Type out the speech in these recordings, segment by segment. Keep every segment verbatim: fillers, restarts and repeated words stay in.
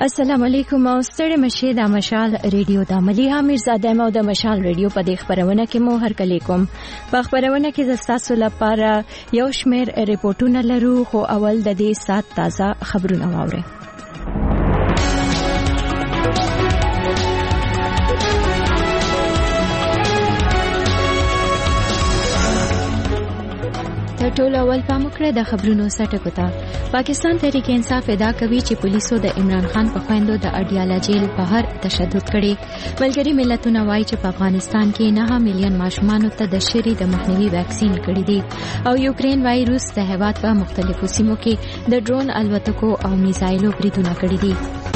السلام علیکم او ستړي مشه د مشال ریډیو د مليها میرزاده مو د مشال ریډیو په دې خبرونه کې مو هر کلی کوم په خبرونه کې زستاسو لپاره یو شمیر ریپورتونه لرو خو اول د دې سات تازه خبرونه واوري. ټول اول پاموکړه د خبرونو سټکو ته پاکستان تحریک انصاف ادعا کوي چې پولیسو د عمران خان په خويندو د اډیالا جیل بهر تشدد کړي. ملګری ملتونه وایي چې په افغانستان کې نه میلیون ماشومان ته د شری د مخنیوي ویکسین کړي دي او یوکرين وایي روس د هیواد په مختلفو سیمو کې د ډرون الوتکو او میزایلو بریدونه کړي دي.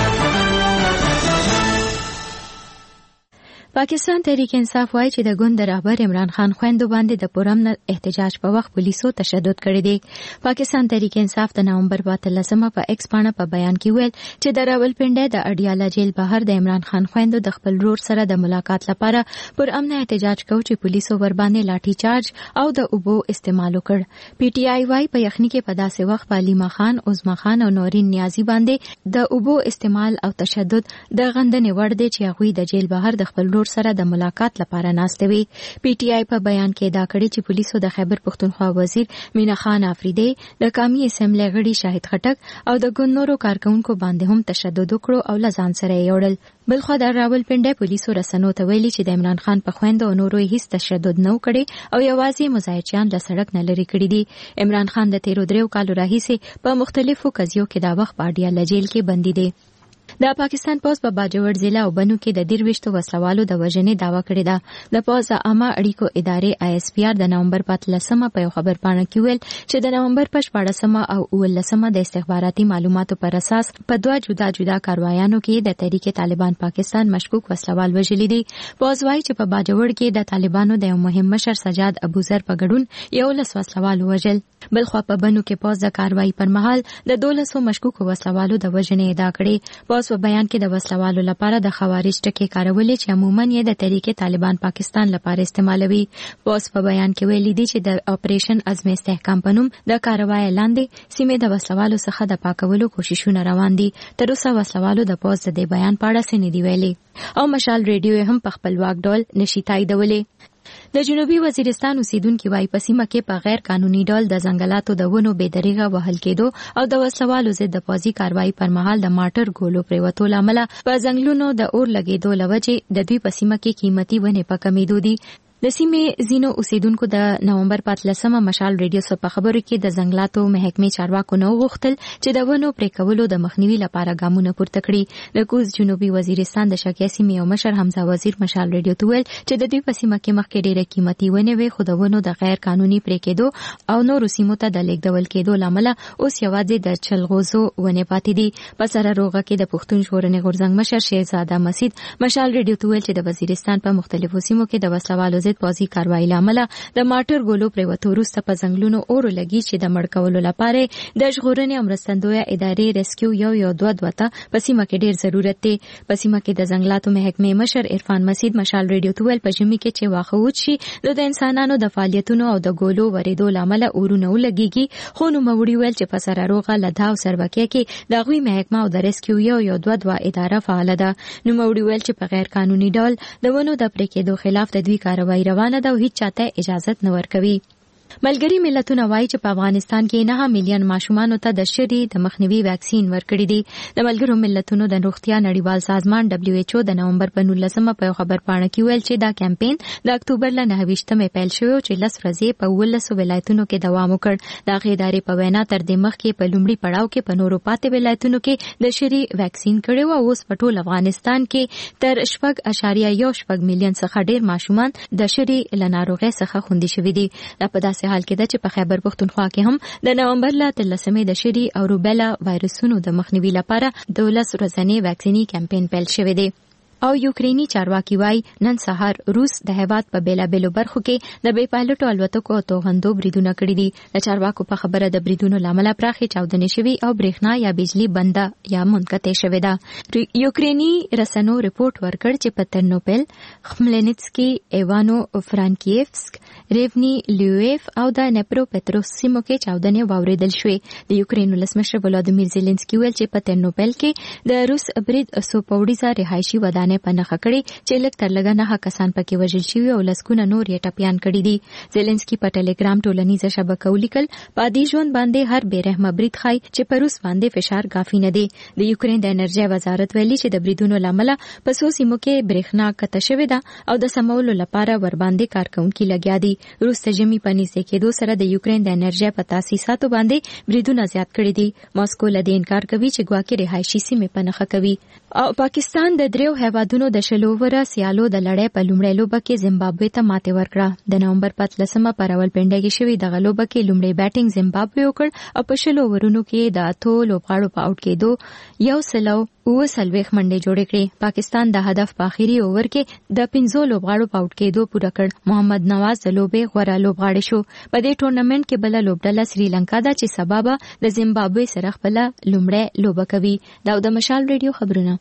پاکستان تحریک انصاف وایي چې د ګوند رهبر عمران خان خويندو باندې د پرامن احتجاج په وخت پولیسو تشدد کړی دی. پاکستان تحریک انصاف د نومبر په اتلسمه په ایکس باندې په بیان کې ویل چې د راولپنډي د اډیالا جیل بهر د عمران خان خويندو د خپل رور سره د ملاقات لپاره پرامن احتجاج کوي چې پولیسو ور باندې لاټھی چارج او د اوبو استعمال وکړ. پی ټی آی وايي په یخني کې په داسې وخت پالیما خان، عظما خان او نورین نیازی باندې د اوبو استعمال او تشدد د غندنې وړ دی چې هغوی د جیل بهر د خپل سره د ملاقات لپاره ناشته وی. پی ټی آی په بیان کې دا کړی چې پولیسو د خیبر پختونخوا وزیر مینا خان افریدی، د قومي اسمبلی غړي شاهد خټک او د ګوندورو کارکونکو باندې هم تشدد وکړو او لزان سره یوړل. بلخو د راولپنډي پولیسو رسنو ته ویلي چې د عمران خان په خويندو او نورو هیڅ تشدد نه وکړي او یوازې مزایچیان له سړک نه لري کړی دي. عمران خان د تیرو دریو کالو راهیسې په مختلفو قضیو کې دا وخت په اډیالا جیل کې بندي دي. د پاکستان پوز په باجوړ ضلع او بنو کې د دیرويشتو وسلوالو د وژنې داوا کړې ده. د پوز عامه اړیکو ادارې آی اس پی آر د نومبر په اتلسمه په خبر پاڼه کې ویل چې د نومبر په شپاړسمه او اولسمه د استخباراتي معلوماتو پر اساس په دوه جدا جدا کاروایانو کې د تحریک طالبان پاکستان مشکوک وسلوال وژلي دي. پوز وايي چې په باجوړ کې د طالبانو د یو مهم مشر سجاد ابوذر په ګډون یو لس وسلوال وژل. بلخو په بنو کې پوز د کاروایی پر مهال د دولسو مشکوک وسلوالو د وژنې ادعا کړې. پوز په بیان کې د وسلوالو لپاره د خوارج ټکي کارولې چې عموماً یې د تحریک طالبان پاکستان لپاره استعمالوي. پوز په بیان کې ویلي دي چې د اپریشن عزم استحکام په نوم د کاروایی لاندې سیمې د وسلوالو څخه د پاکولو کوششونه روان دي. تر اوسه وسلوالو د پوز د بیان په اړه څه نه دی ویلي او مشال ریډیو هم په خپلواک ډول نشي تاییدولې. د جنوبي وزیرستان اوسیدونکو وايي په سیمه کې په غیر قانوني ډول د ځنګلاتو د ونو بې دریغه وهل کېدو او د وسلوالو ضد د پوځي کاروایی پر مهال د ماټر ګولو پریوتو لامل په ځنګلونو د اور لګېدو لوجې د دوی په سیمه کې قیمتي ونې په کمیدو دي. د سیمې زینو اوسیدونکو د نومبر په اتلسمه مشال ریډیو سره په خبرو کې د ځنګلاتو محکمې چارواکو نو غوښتل چې د ونو پرې کولو د مخنیوي لپاره ګامونه پورته کړي. د کوز جنوبي وزیرستان د شاکیا سیمې یو مشر حمزه وزیر مشال ریډیو ته ویل چې د دوی په سیمه کې مخکې ډېرې قیمتي ونې وي خو د ونو د غیر قانوني پرې کېدو او نورو سیمو ته د لیږدول کېدو لامل اوس یوازې د چلغوزو ونې پاتې دي. په سره روغه کې د پښتون ژغورنې غورځنګ مشر شهزاده مسعود مشال ریډیو ته ویل چې د وزیرستان په مختلفو سیمو کې د وسلوالو ضد پوځي کاروایی لامل د ماټر ګولو پریوتو وروسته په ځنګلونو اور لګي چې د مړ کولو لپاره د ژغورنې او مرستندویه ادارې ریسکیو یو یو دوه دوه په سیمه کې ډیر ضرورت دی. په سیمه کې د ځنګلاتو محکمې مشر عرفان مسعود مشال ریډیو ته ویل په ژمي کې چې واخه وشي د انسانانو د فعالیتونو او د ګولو ورېدو لامل اورونه ولګيږي خو نو موري ویل چې په سره روغه لدا او سربکیه کې د غوي محکمه او د ریسکیو یو یو دوه دوه اداره فعال ده. نو موري ویل چې په غیر قانوني ډول د ونو د پرې کېدو خلاف د دوی کاروایی روانه ده او هیڅ چاته اجازه نه ورکوي. ملګری ملتونه وایي چې په افغانستان کې نه میلیون ماشومان ته د شری د مخنیوي ویکسین ورکړي دي. د ملګرو ملتونو د روغتیا نړیوال سازمان دبليو ایچ او د نومبر په نولسمه په خبر پاڼه کې ویل چې دا کمپاین د اکتوبر ل نهه ویشتمه پیل شوی چې لس ورځې په ولسو ولایتونو کې دوام وکړ. د ادارې په وینا تر دې مخکې په لومړي پړاو کې په نورو پاتې ولایتونو کې د شری ویکسین کړي او اوس په ټول افغانستان کې تر شپږ اشاریه یو شپږ میلیون څخه ډیر ماشومان د شری له ناروغۍ څخه خوندي شوي دي. په داسې حال کې ده چې په خیبر پختونخوا کې هم د نومبر ل اتلسمې د شری او روبیلا وایرسونو د مخنیوي لپاره د ولس ورځنی ویکسینی کمپاین پیل شوی دی. او یوکرینی چارواکي وایي نن سهار روس د هیواد په بیلابېلو برخو کې د بې پایلټو الوتکو او توغندو بریدونه کړي دي. د چارواکو په خبره د بریدونو لامل پراخې چاودنې شوي او برېښنا یا بجلی بنده یا منقطع شوې ده. یوکرینی رسنیو رپورټ ورکړ چې په ترنوپل، خملنسکي، ایوانو فرانکیفسک، ریونی لیویف او د نپرو پتروس سیمو کې چاودنې واوریدل شوې. د یوکرین ولسمشر ولادیمیر زيلنسکي ویل چې په ترنوپل کې د روس برید څو پوړیزه رهایشي ودانۍ په نښه کړې چې لږ تر لږه نه کسان پکې وژل شوي او لسګونه نور یې ټپیان کړي دي. زيلنسکي په ټلګرام ټولنیزه شبکه ولیکل په دې ژوند باندې هر بې رحمه برید ښایي چې په روس باندې فشار کافي نه دی. د یوکرین د انرژي وزارت ویلي چې د بریدونو لامل په څو سیمو کې برېښنا کټه شوې ده او د سمولو لپاره ور باندې کارکونکي لګیا دي. روس د ژمي په نږدې کېدو سره د یوکرین د انرژي په تاسیساتو باندې بریدونه زیات کړي دي. ماسکو له دې انکار کوي چې ګواکې رهایشي سیمې په نښه کوي. او پاکستان د دریو هیوادونو د شلو وره سیالو د لړۍ په لومړۍ لوبه کې زیمبابوې ته ماتې ورکړه. د نومبر په اتلسمه په راولپنډي کې شوې دغه لوبه کې لومړی بیټینګ زیمبابوې وکړ او په شلو ورونو کې د اتو لوبغاړو په اوټ کېدو یو سلو اوه څلوېښت منډې جوړې کړې. پاکستان د هدف په اخري اوور کې د پنځو لوبغاړو په اوټ کېدو پوره کړ. محمد نواز د لوبې غوره لوبغاړی شو. په دې ټورنمنت کې بل لوبډله سریلانکا ده چې سبا به د زیمبابوې سره خپل لومړی لوبه کوي. دا د مشال ریډیو خبرونه.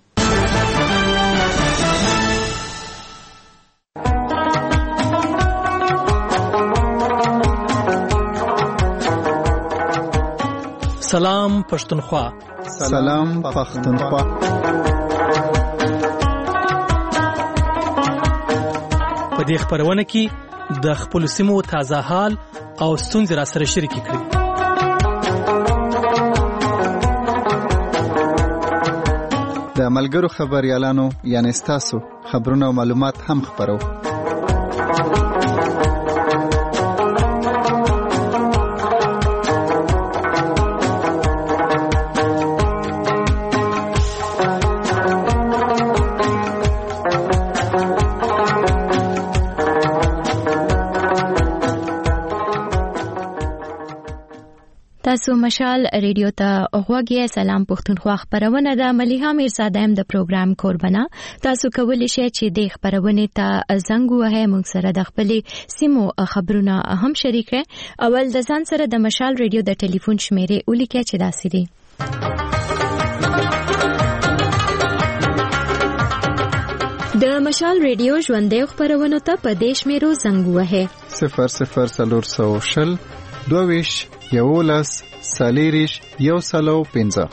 سلام پښتونخوا. سلام پښتونخوا. په دې خبرونه کې د خپل سیمو تازه حال او ستونزې را سره شریک کړئ. د ملګرو خبريالانو یعنی تاسو خبرونه او معلومات هم خبرو. تاسو مشال ریډیو ته غوږی. سلام پښتونخوا خبرونه د مليحه میرزاده هم د پروګرام قربانه. تاسو کولی شئ چې د خبرونه ته زنګ ووهئ، موږ سره د خپل سیمو خبرونه هم شریک کړئ. اول د ځان سره د مشال ریډیو د ټلیفون شمیرې ولیکئ چې داسې دي: د مشال ریډیو ژوندۍ خبرونه ته په دیش میرو زنګ ووهئ: صفر صفر څلور سوه شل دوویش یولس سالیریش یو سلو پنځه.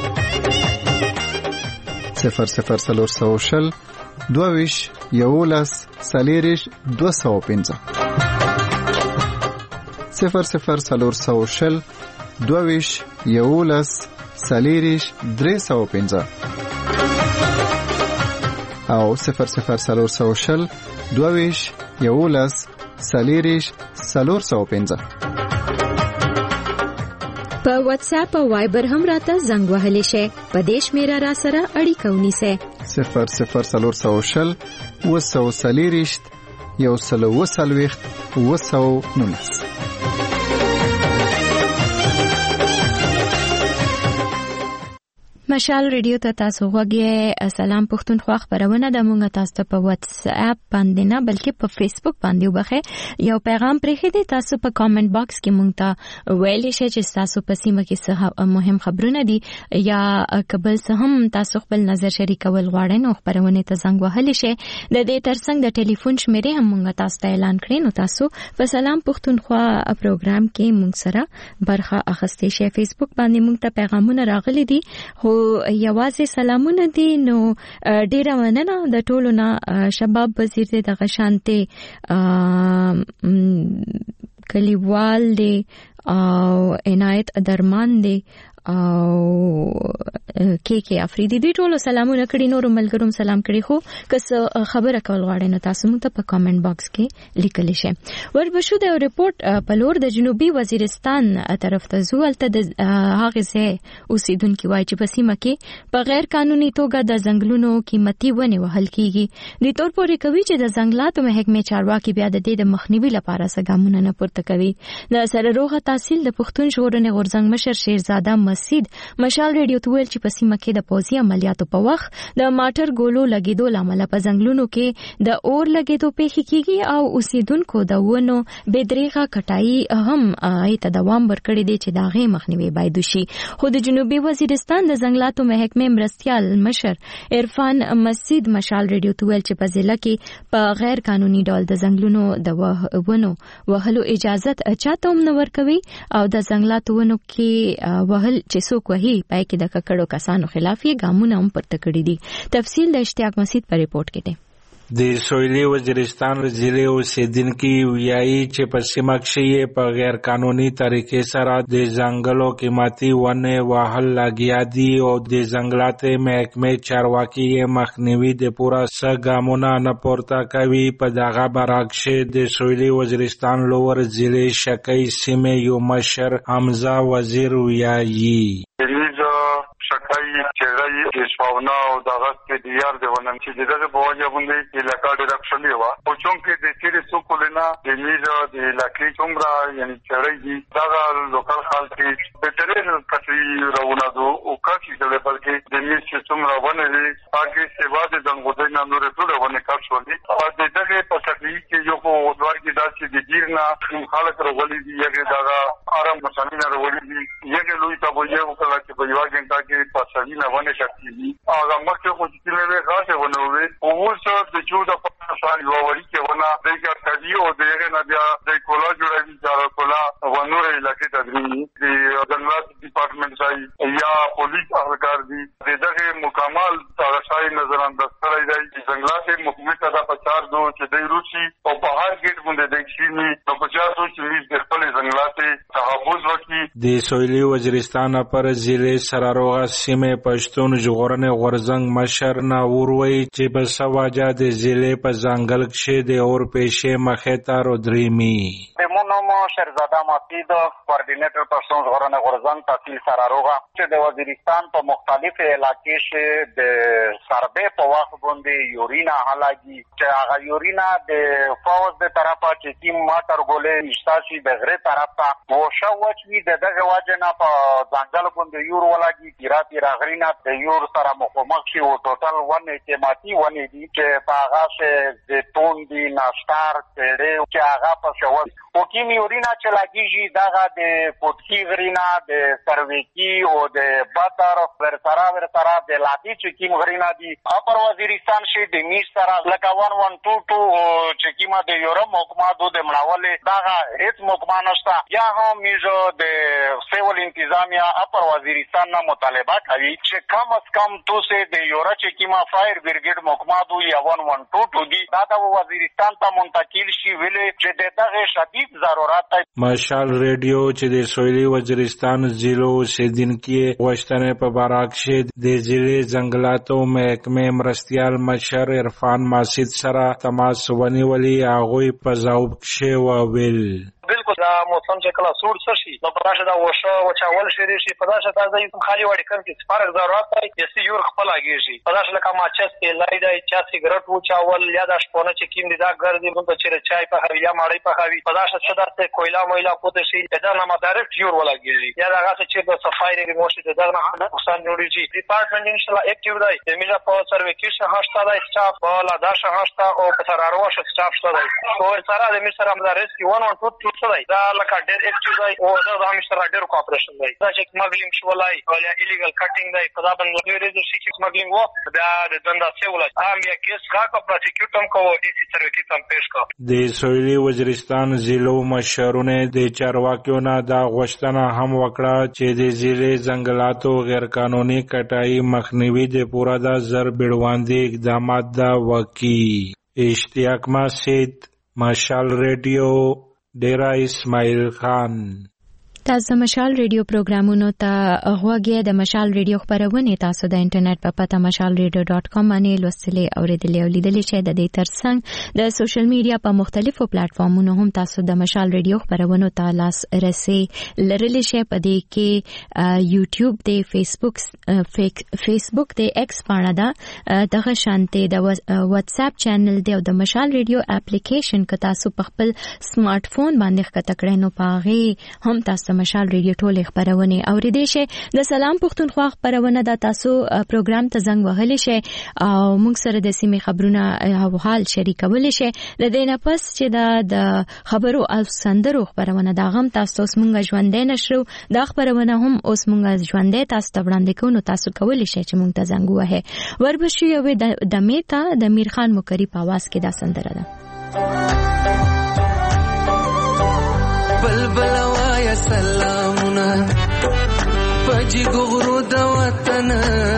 صفر صفر څلور سوه شل دوویش یولس سالیریش دو سوه پنځه. صفر صفر څلور سوه شل دوویش یولس سالیریش درې سوه پنځه. او صفر صفر څلور سوه شل دوویش یولس سالیریش څلور سوه پنځه. په واتس اپ او وایبر هم راته زنګ وهلی شئ. په دې شمیره را سره اړیکه ونیسئ: صفر صفر څلور سوه شل اوه سوه څلېرویشت یو سل اوه څلوېښت اوه سوه نولس. مشال ریډیو ته تاسو غوږی. سلام پښتونخوا خبرونه د مونږ تاسو ته په واتس اپ باندې نه بلکې په فیسبوک باندې وبخې یو پیغام پرېښی دی. تاسو په کامنټ باکس کې مونږ ته ویلی شئ چې تاسو په سیمه کې څه مهم خبرونه دي یا کبل څه هم تاسو خپل نظر شریکول غواړئ نو خبرونه ته زنګ وهلی شئ. د دې ترڅنګ د ټلیفون شمیرې هم مونږ تاسو ته اعلان کړې نو تاسو په سلام پښتونخوا پروګرام کې مونږ سره برخه اخیستئ شئ. فیسبوک باندې مونږ ته پیغامونه راغلي دي خو یوازې سلامونه دي نو ډیره مننه د ټولو نه. شباب وزیر دی، د غشانته کلیوال دی او عنایت درمان دی او کې کې افریدي دی. ټولو سلامونه کړي، نور ملګروم سلام کړي. خو که خبره کول غواړئ نو تاسو مونږ ته په کامنټ باکس کې لیکلی شئ. وربشو د ریپورت په لور د جنوبي وزیرستان طرف ته ځو. هلته د هغې ځای اوسیدونکي وایي چې په سیمه کې په غیر قانوني توګه د ځنګلونو قیمتي ونې وهل کیږي. دې تور پورې کوي چې د ځنګلاتو محکمې چارواکي بیا د دې د مخنیوي لپاره څه ګامونه نه پورته کوي. د سره روغه تحصیل د پښتون ژغورنې غورځنګ مشر شیرزاده مسید مشال ریډیو ته ویل چې په سیمه کې د پوځي عملیاتو په وخت د ماټر ګولو لګیدو لامل په ځنګلونو کې د اور لګیدو پیښې کیږي او اوسیدونکو د ونو بېدریغه کټای هم ایت دوام ورکړي دي چې داغه مخنیوي باید وشي. خو د جنوبي وزیرستان د ځنګلاتو محکمې مرستيال مشر عرفان مسید مشال ریډیو ته ویل چې په ضلع کې په غیر قانوني ډول د ځنګلونو د ونو وهلو اجازه چاته هم نه ورکوي او د ځنګلاتو ونو کې وهل چې څوک وهي پای کې د ککړو کسانو خلاف یې ګامونه هم پورته کړي دي. تفصیل د اشتیاق مسید په ریپورت کې دی. د سویلي وزیرستان ضلع اوسیدونکي ویایي چې په سیمه کې په غیر قانوني طریقې سره د ځنګلو قیمتي ونې وهل لګیا دي او د ځنګلاتو محکمې چارواکي مخنیوي د پوره څه ګامونه نه پورته کوي. په دغه برعکس د سویلي وزیرستان لوړ ضلع شکی سیمې یو مشر حمزه وزیر ویایي شکای چیرای اسپاونا او دغه کې دیار دی ونن چې دغه په وجه باندې علاقہ ډېر اکثرلی و او چونکه د تیرې سکولنا د میزه د علاقې څومره یعنی چیرای دی دغه لوکل خلک په ډېر کټي راونه دو او کافي ډېر بلکې د میزه څومره ونه دي هغه سیوا د دنګو د نور ټول ونه کار شو دي او دغه په تکلیف کې یو کو ودوار کې داسې د ګیرنا خلک راغلي دي یغه دغه آرام مسامینه راغلي دي یغه لوی تاسو یو کله چې په یو غنټه کې پاسوی نه ونه شکلی هغه مخکې خو چې له غاټه ونوي او اوس د جوړه په سال یو وری کې ونه دغه کډي او دغه نه بیا د کولا جوړوي چې کولا ونور علاقې تدریمي د جنرال ډپارټمنټ ځای یا پولیس اهلکار دي دغه مکمل تاسو نظر انداز کړی دی ځنګلات محکمې ته د پچار دو چې د روسي او په هر ګټ باندې د کښینی په پچار دو چې د خپل ځنګلات تحفظ وکړي. د سویلي وزیرستان پر ضلع سراروغه سیمه پښتون ژغورنې غورزنګ مشر نه وروي چې په سواجه د ضلع په ځنګل کې د اور پېښې مخې ته رودريمي. مونومو شهرزاده مسید کوارډینیټر پښتون ژغورنې غورزنګ تحصیل سراروغه چې د وزیرستان په مختلفو علاقې کې د سربې په وخت باندې یورینا حلاږي چې هغه یورینا د فوز د طرفه چې تیم ماټر ګولې نشتاشي د غره طرف ته وشو وچوي دغه واجنه په ځنګل باندې یور ولاږي پیراتي راغرینا د یور سره مخامخ شي او ټوټل ونه قیمتي ونه دي چې په هغه څه د تون دي ناشتار کړي چې هغه په شوال او کیم یورینا چې لاګيږي دغه د پوتکی غرینا د سرویکی او د باتر ورسره ورسره د لاتي چې کیم غرینا دي اپر وزیرستان شي د میش سره لکه ون ون ټو ټو چې کیما د یورم حکومت د مړاولې دغه هیڅ محکمه نشته یا هم میزو د سیول انتظامیه اپر وزیرستان نه مطالبه کوي چې کم از کم توسه د یورا چې کیما فایر برګیډ محکمه دو یا ون ون ټو ټو دي دا د وزیرستان ته منتقل شي ویلې چې دغه شدید ضرورت دی. مشال ریډیو چې د سویلي وزیرستان ضلع اوسیدونکي غوښتنې په باره کې د ضلع ځنګلاتو محکمې مرستيال مشر عرفان مسید سره تماس ونیولي هغوی په ځواب کې وویل بالکل دا موسم چې کله سور څه شي نو په دا وشه وچاول شي شي په دا شته د خالي وړي کم کې سپارک ضرورت دی چې یور خپل اگیږي په دا شله کما چس کې لای دی چا سیګریټ وچاول یا د شپونه چې کیم دي دا ګرځي مونږ چې چای په هوی یا ماړی په هوی په دا شته د کویلا مویلا پوت شي دا نه مدارک یور ولاږي یا دا هغه چې د صفای ریموشي د دغه نه حسین جوړیږي ډپارټمنټ ان شاء الله اکټیو دی د میجا په سرویکیشن هاشتا دی سټاف ولا دا هاشتا او په سراروه سټاف شته دی او سره د میسر مدارس کې ون ون ټو څه دی دا لکه ډېر اکټیو دی او دا د همیشه ډېر کوپریشن دی دا چې سمګلینګ شولای او یا ایلیګل کټینګ دی په دا باندې ریزو شي چې سمګلینګ وو دا د دنده سیول ام یا کیس کا کو پروسیکیوټم کو ډي سي سرویکی تم پیش کا د سویلي وزیرستان ضلع مشرونه د چارواکیو نه دا غوښتنه هم وکړه چې د ضلع ځنګلاتو غیر قانوني کټای مخنیوي د پورا د زر بیړواندې اقدامات دا وکړي. اشتیاق مسید مشال ریډیو ډیرا اسماعیل خان. تاسو مشال ریډیو پروګرامونو ته غوږی د مشال ریډیو خبرونه تاسو د انټرنیټ په پته مشال ریډیو ډاټ کام باندې لوستلې او ریډلې او لیدلې شئ. د دې ترڅنګ د سوشل میډیا په مختلفو پلیټ فارمونو هم تاسو د مشال ریډیو خبرونه ته لاس رسي لرلې شئ. په دې کې یوټیوب دی، فیسبوک فیسبوک دی، ایکس باندې دا دغه شانتي د واتس اپ چینل دی او د مشال ریډیو اپلیکیشن که تاسو په خپل سمارټ فون باندې ښکته کړئ نو پاغه هم تاسو د مشال ریډیو ټول خبرونه اوریدئ شئ. د سلام پښتونخوا خبرونه د تاسو پروګرام ته زنګ وهلی شئ او موږ سره د سیمې خبرونه او حال شریکولی شئ. د دې نه پس چې د خبرو او سندرو خبرونه دا غم تاسو اوس موږ ژوندې نشو دا خبرونه هم اوس موږ ژوندې تاسو ته وړاندې کوو. تاسو کولی شئ چې موږ ته زنګ ووهئ. وربشو یو د میتا د میرخان مکری په आवाज کې دا سندره ده. بلبل وایا سلامونه پجی غرو د وطن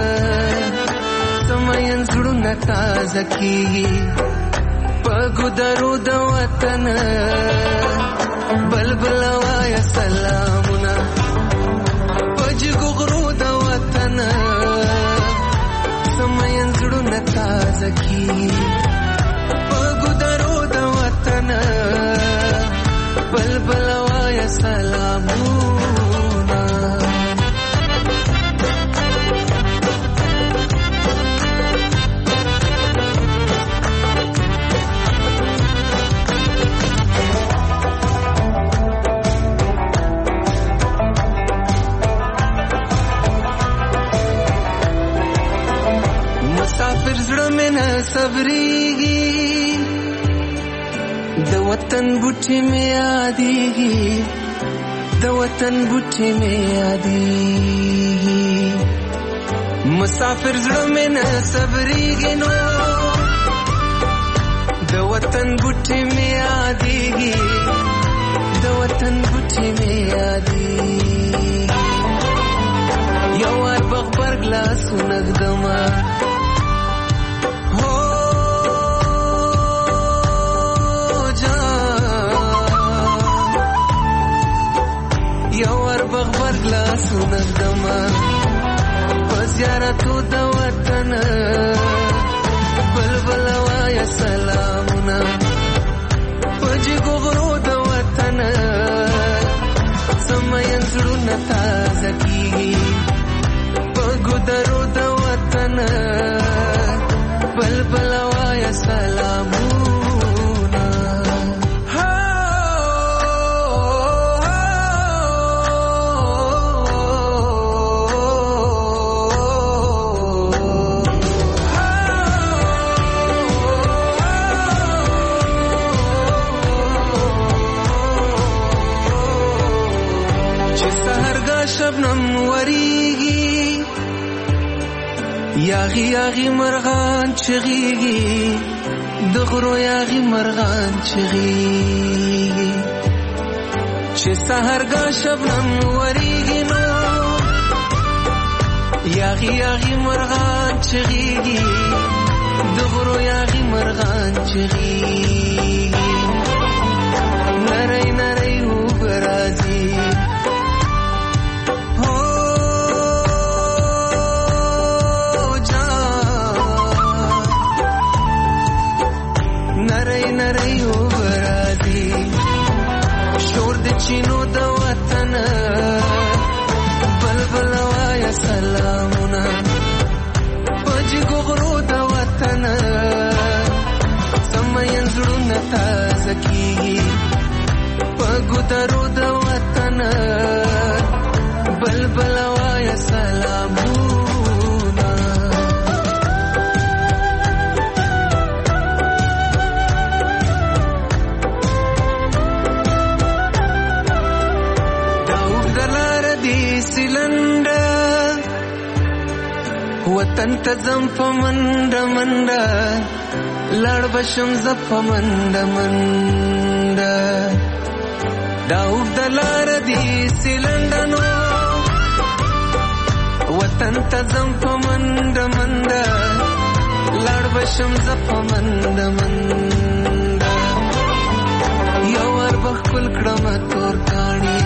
سمین زړونه تازه کیږي پګو درو د وطن بلبل وایا سلامونه پجی غرو د وطن سمین زړونه تازه کیږي پګو درو د وطن بلبل وایا سلامونه مسافر زړه مې نه صبرېږي د وطن بوټي مې یادېږي د وطن بوټي مې یادېږي مسافر زړه مې نه صبرېږي نو د وطن بوټي مې یادېږي د وطن بوټي مې یادېږي یو وار بغبرګ لاسونه ږدمه بغبرګ لاسونه ږدمه په زیارتو د وطن بلبل وایا سلامونه په جګو غرو د وطن سمین زړونه تازه کیږي په ګودرو د وطن بلبل وایا سلامونه شبنم وریږي یاغي یاغي مرغان چغيږي د غرو یاغي مرغان چغيږي چې سحرګا شبنم وریږي نو یاغي یاغي مرغان چغيږي د غرو یاغي مرغان چغيږي نری نری وبرازي چینو د وطن بلبل وایا سلامونه پجی غرو د وطن سمین زړونه تازه کیږي پګو درو د وطن بلبل وایا سلامونه وطن ته ځم په منډه منډه لاړ بشم زه په منډه منډه دا اوږده لاره دي سیلنډه نو وطن ته ځم په منډه منډه لاړ بشم زه په منډه منډه یو وار به ښکل کړمه تور کاڼي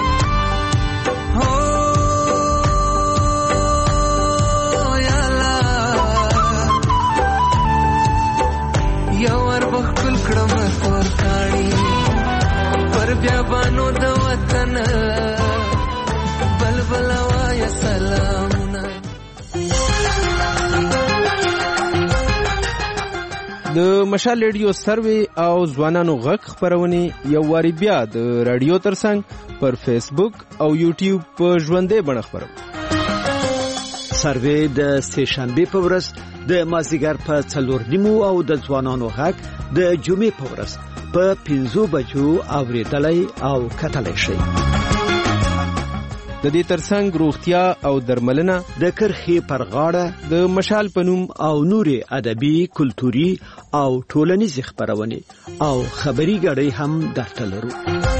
پر بیابانو د وطن بلبل وایا سلامونه. د د مشال ریډیو سروي او ځوانانو غږ خبرونه یو واری بیا د رادیو ترڅنګ پر فیسبوک او یوټیوب په ژوندې بڼه خبرو. سروي د سه شنبه په ورځ د مازیګر په څلور نیمو او د ځوانانو غږ د جمعې په ورځ په پنځو بجو اوریدلای او کتلای شي. د دې ترڅنګ روغتیا او درملنه د کرخي پر غاړه د مشال پنوم او نوري ادبي کلتوري او ټولنیز خبرونه او خبري غړي هم درته لرو.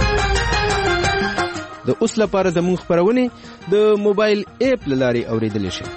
د اوس لپاره زموږ خبرونه د موبایل اپ لاري اوریدل شي.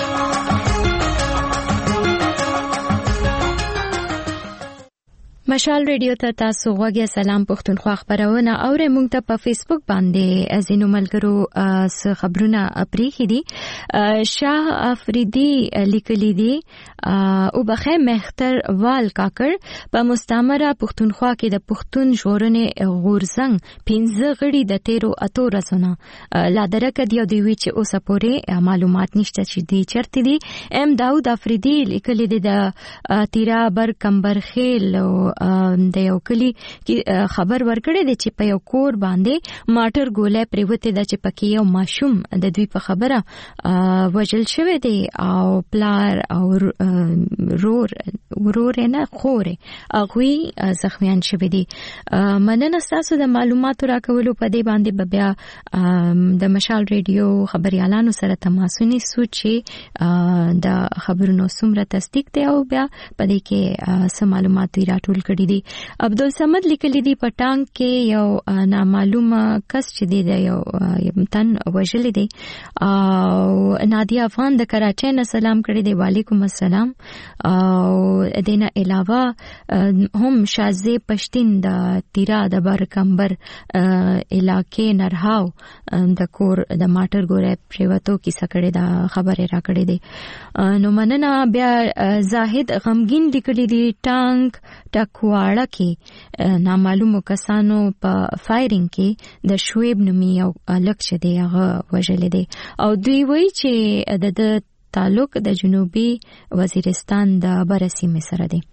مشال ریډیو ته تاسو غوږی سلام پښتونخوا خبرونه اورئ. موږ ته په فیسبوک باندې ازینو ملګرو څه خبرونه پریخي دي. شاه افریدي لیکلي دي او بخې مختر وال کاکر په مستعمره پښتونخوا کې د پښتون ژغورنې غورزنګ پنځه غړي د تیرو اتو رسونه لا درکه دی او دی وی چې اوسه پورې معلومات نشته چې دی چرته دي. ام داود افریدي لیکلي دي د تیرا بر کمبر خیل د یو کلی خبر ورکړی دی چې په یو کور باندې ماټر ګولې پریوته د چې پکې یو ماشوم د دوی په خبره وجل شوی دی او پلار او رور ورور نه خوري هغه زخمیان شوی دي. مننه تاسو د معلوماتو راکولو په دې باندې بیا د مشال ریډیو خبريالانو سره تماسونی سو چې د خبرونو سمره تصدیق دی او بیا په دې کې سم معلومات راټول کړي دي. عبدالصمد لیکلی دی پټانګ کې یو نامعلومه کس چې دی یو تن وژل دی او نادیا افغان د کراچۍ نه سلام کړی دی. وعلیکم السلام. او دینه علاوه هم شازه پښتين د تیرا د برکمبر علاقې نرهاو د کور د ماټر ګورې پریوتو کی سکړې د خبره را کړې دی. نو مننه. بیا زاهد غمگین لیکلی دی ټانک ټکواړه کې نامعلومو کسانو په فایرینګ کې د شویب نومي یو الک شه دی هغه وژل دی او دوی وایي چې د تعلق د جنوبي وزیرستان د برسیمه سره دی.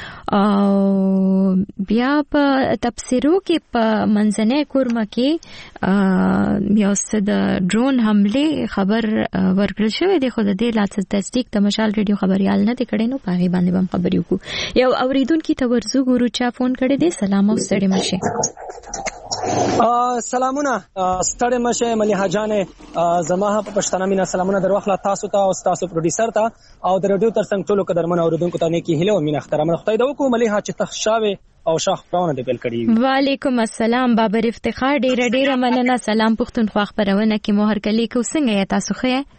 او بیا په تفسیرو کې په منځنۍ کورمه کې یو څه د ډرون حمله خبر ورکړل شوی دی خو د دې لاڅ تصدیق د مشال ریډیو خبريال نه دی کړي. نو پاغي باندې هم خبرې وکړو. یو اوریدونکو ته ورزو ګورو چا فون کړی دی. سلام او ستړي مشه. سلامونه ستړي مشه مليحه جانې زما په پښتنه مینا سلامونه دروخلا تاسو ته او تاسو پروډوسر ته او د ریډیو ترڅنګ ټولو قدرمن اوریدونکو ته نیکی هیله او مینا احترام خدای دې وکړو. مليحه چې تخشاوي او شاخ پرونه دې بل کړی. وعلیکم السلام بابر افتخار. ډیر ډیر مننه. سلام پښتونخوا خبرونه کې مهر کلی کو څنګه یا تاسو خې؟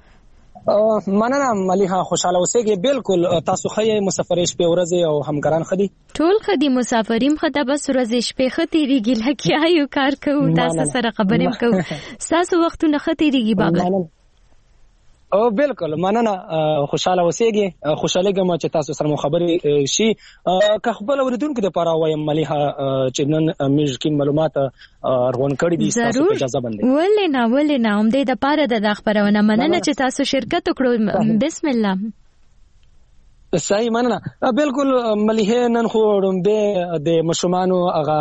مننه مليحه خوشاله اوسئ. بالکل تاسو خې مسافرې شپې ورځې او همکاران خدي ټول خدي مسافرین خدای بس ورځې شپې ختی ریږي لکه یو کار کوو تاسو سره خبرې کوو تاسو وختونه ختی ریږي بابا. او بالکل مننه خوشاله اوسئ. خوشاله ګم چې تاسو سره خبرې شي. که خپل اوریدونکو د پاره وایم مليحه چې نن موږ کې معلومات ورغون کړی دي تاسو په اجازه باندې ولې نه ولې نه هم دې د پاره د خبرونه مننه چې تاسو شرکت وکړو. بسم الله. صحیح مننه. بالکل مليحه نن خو رومبه د مشمانو هغه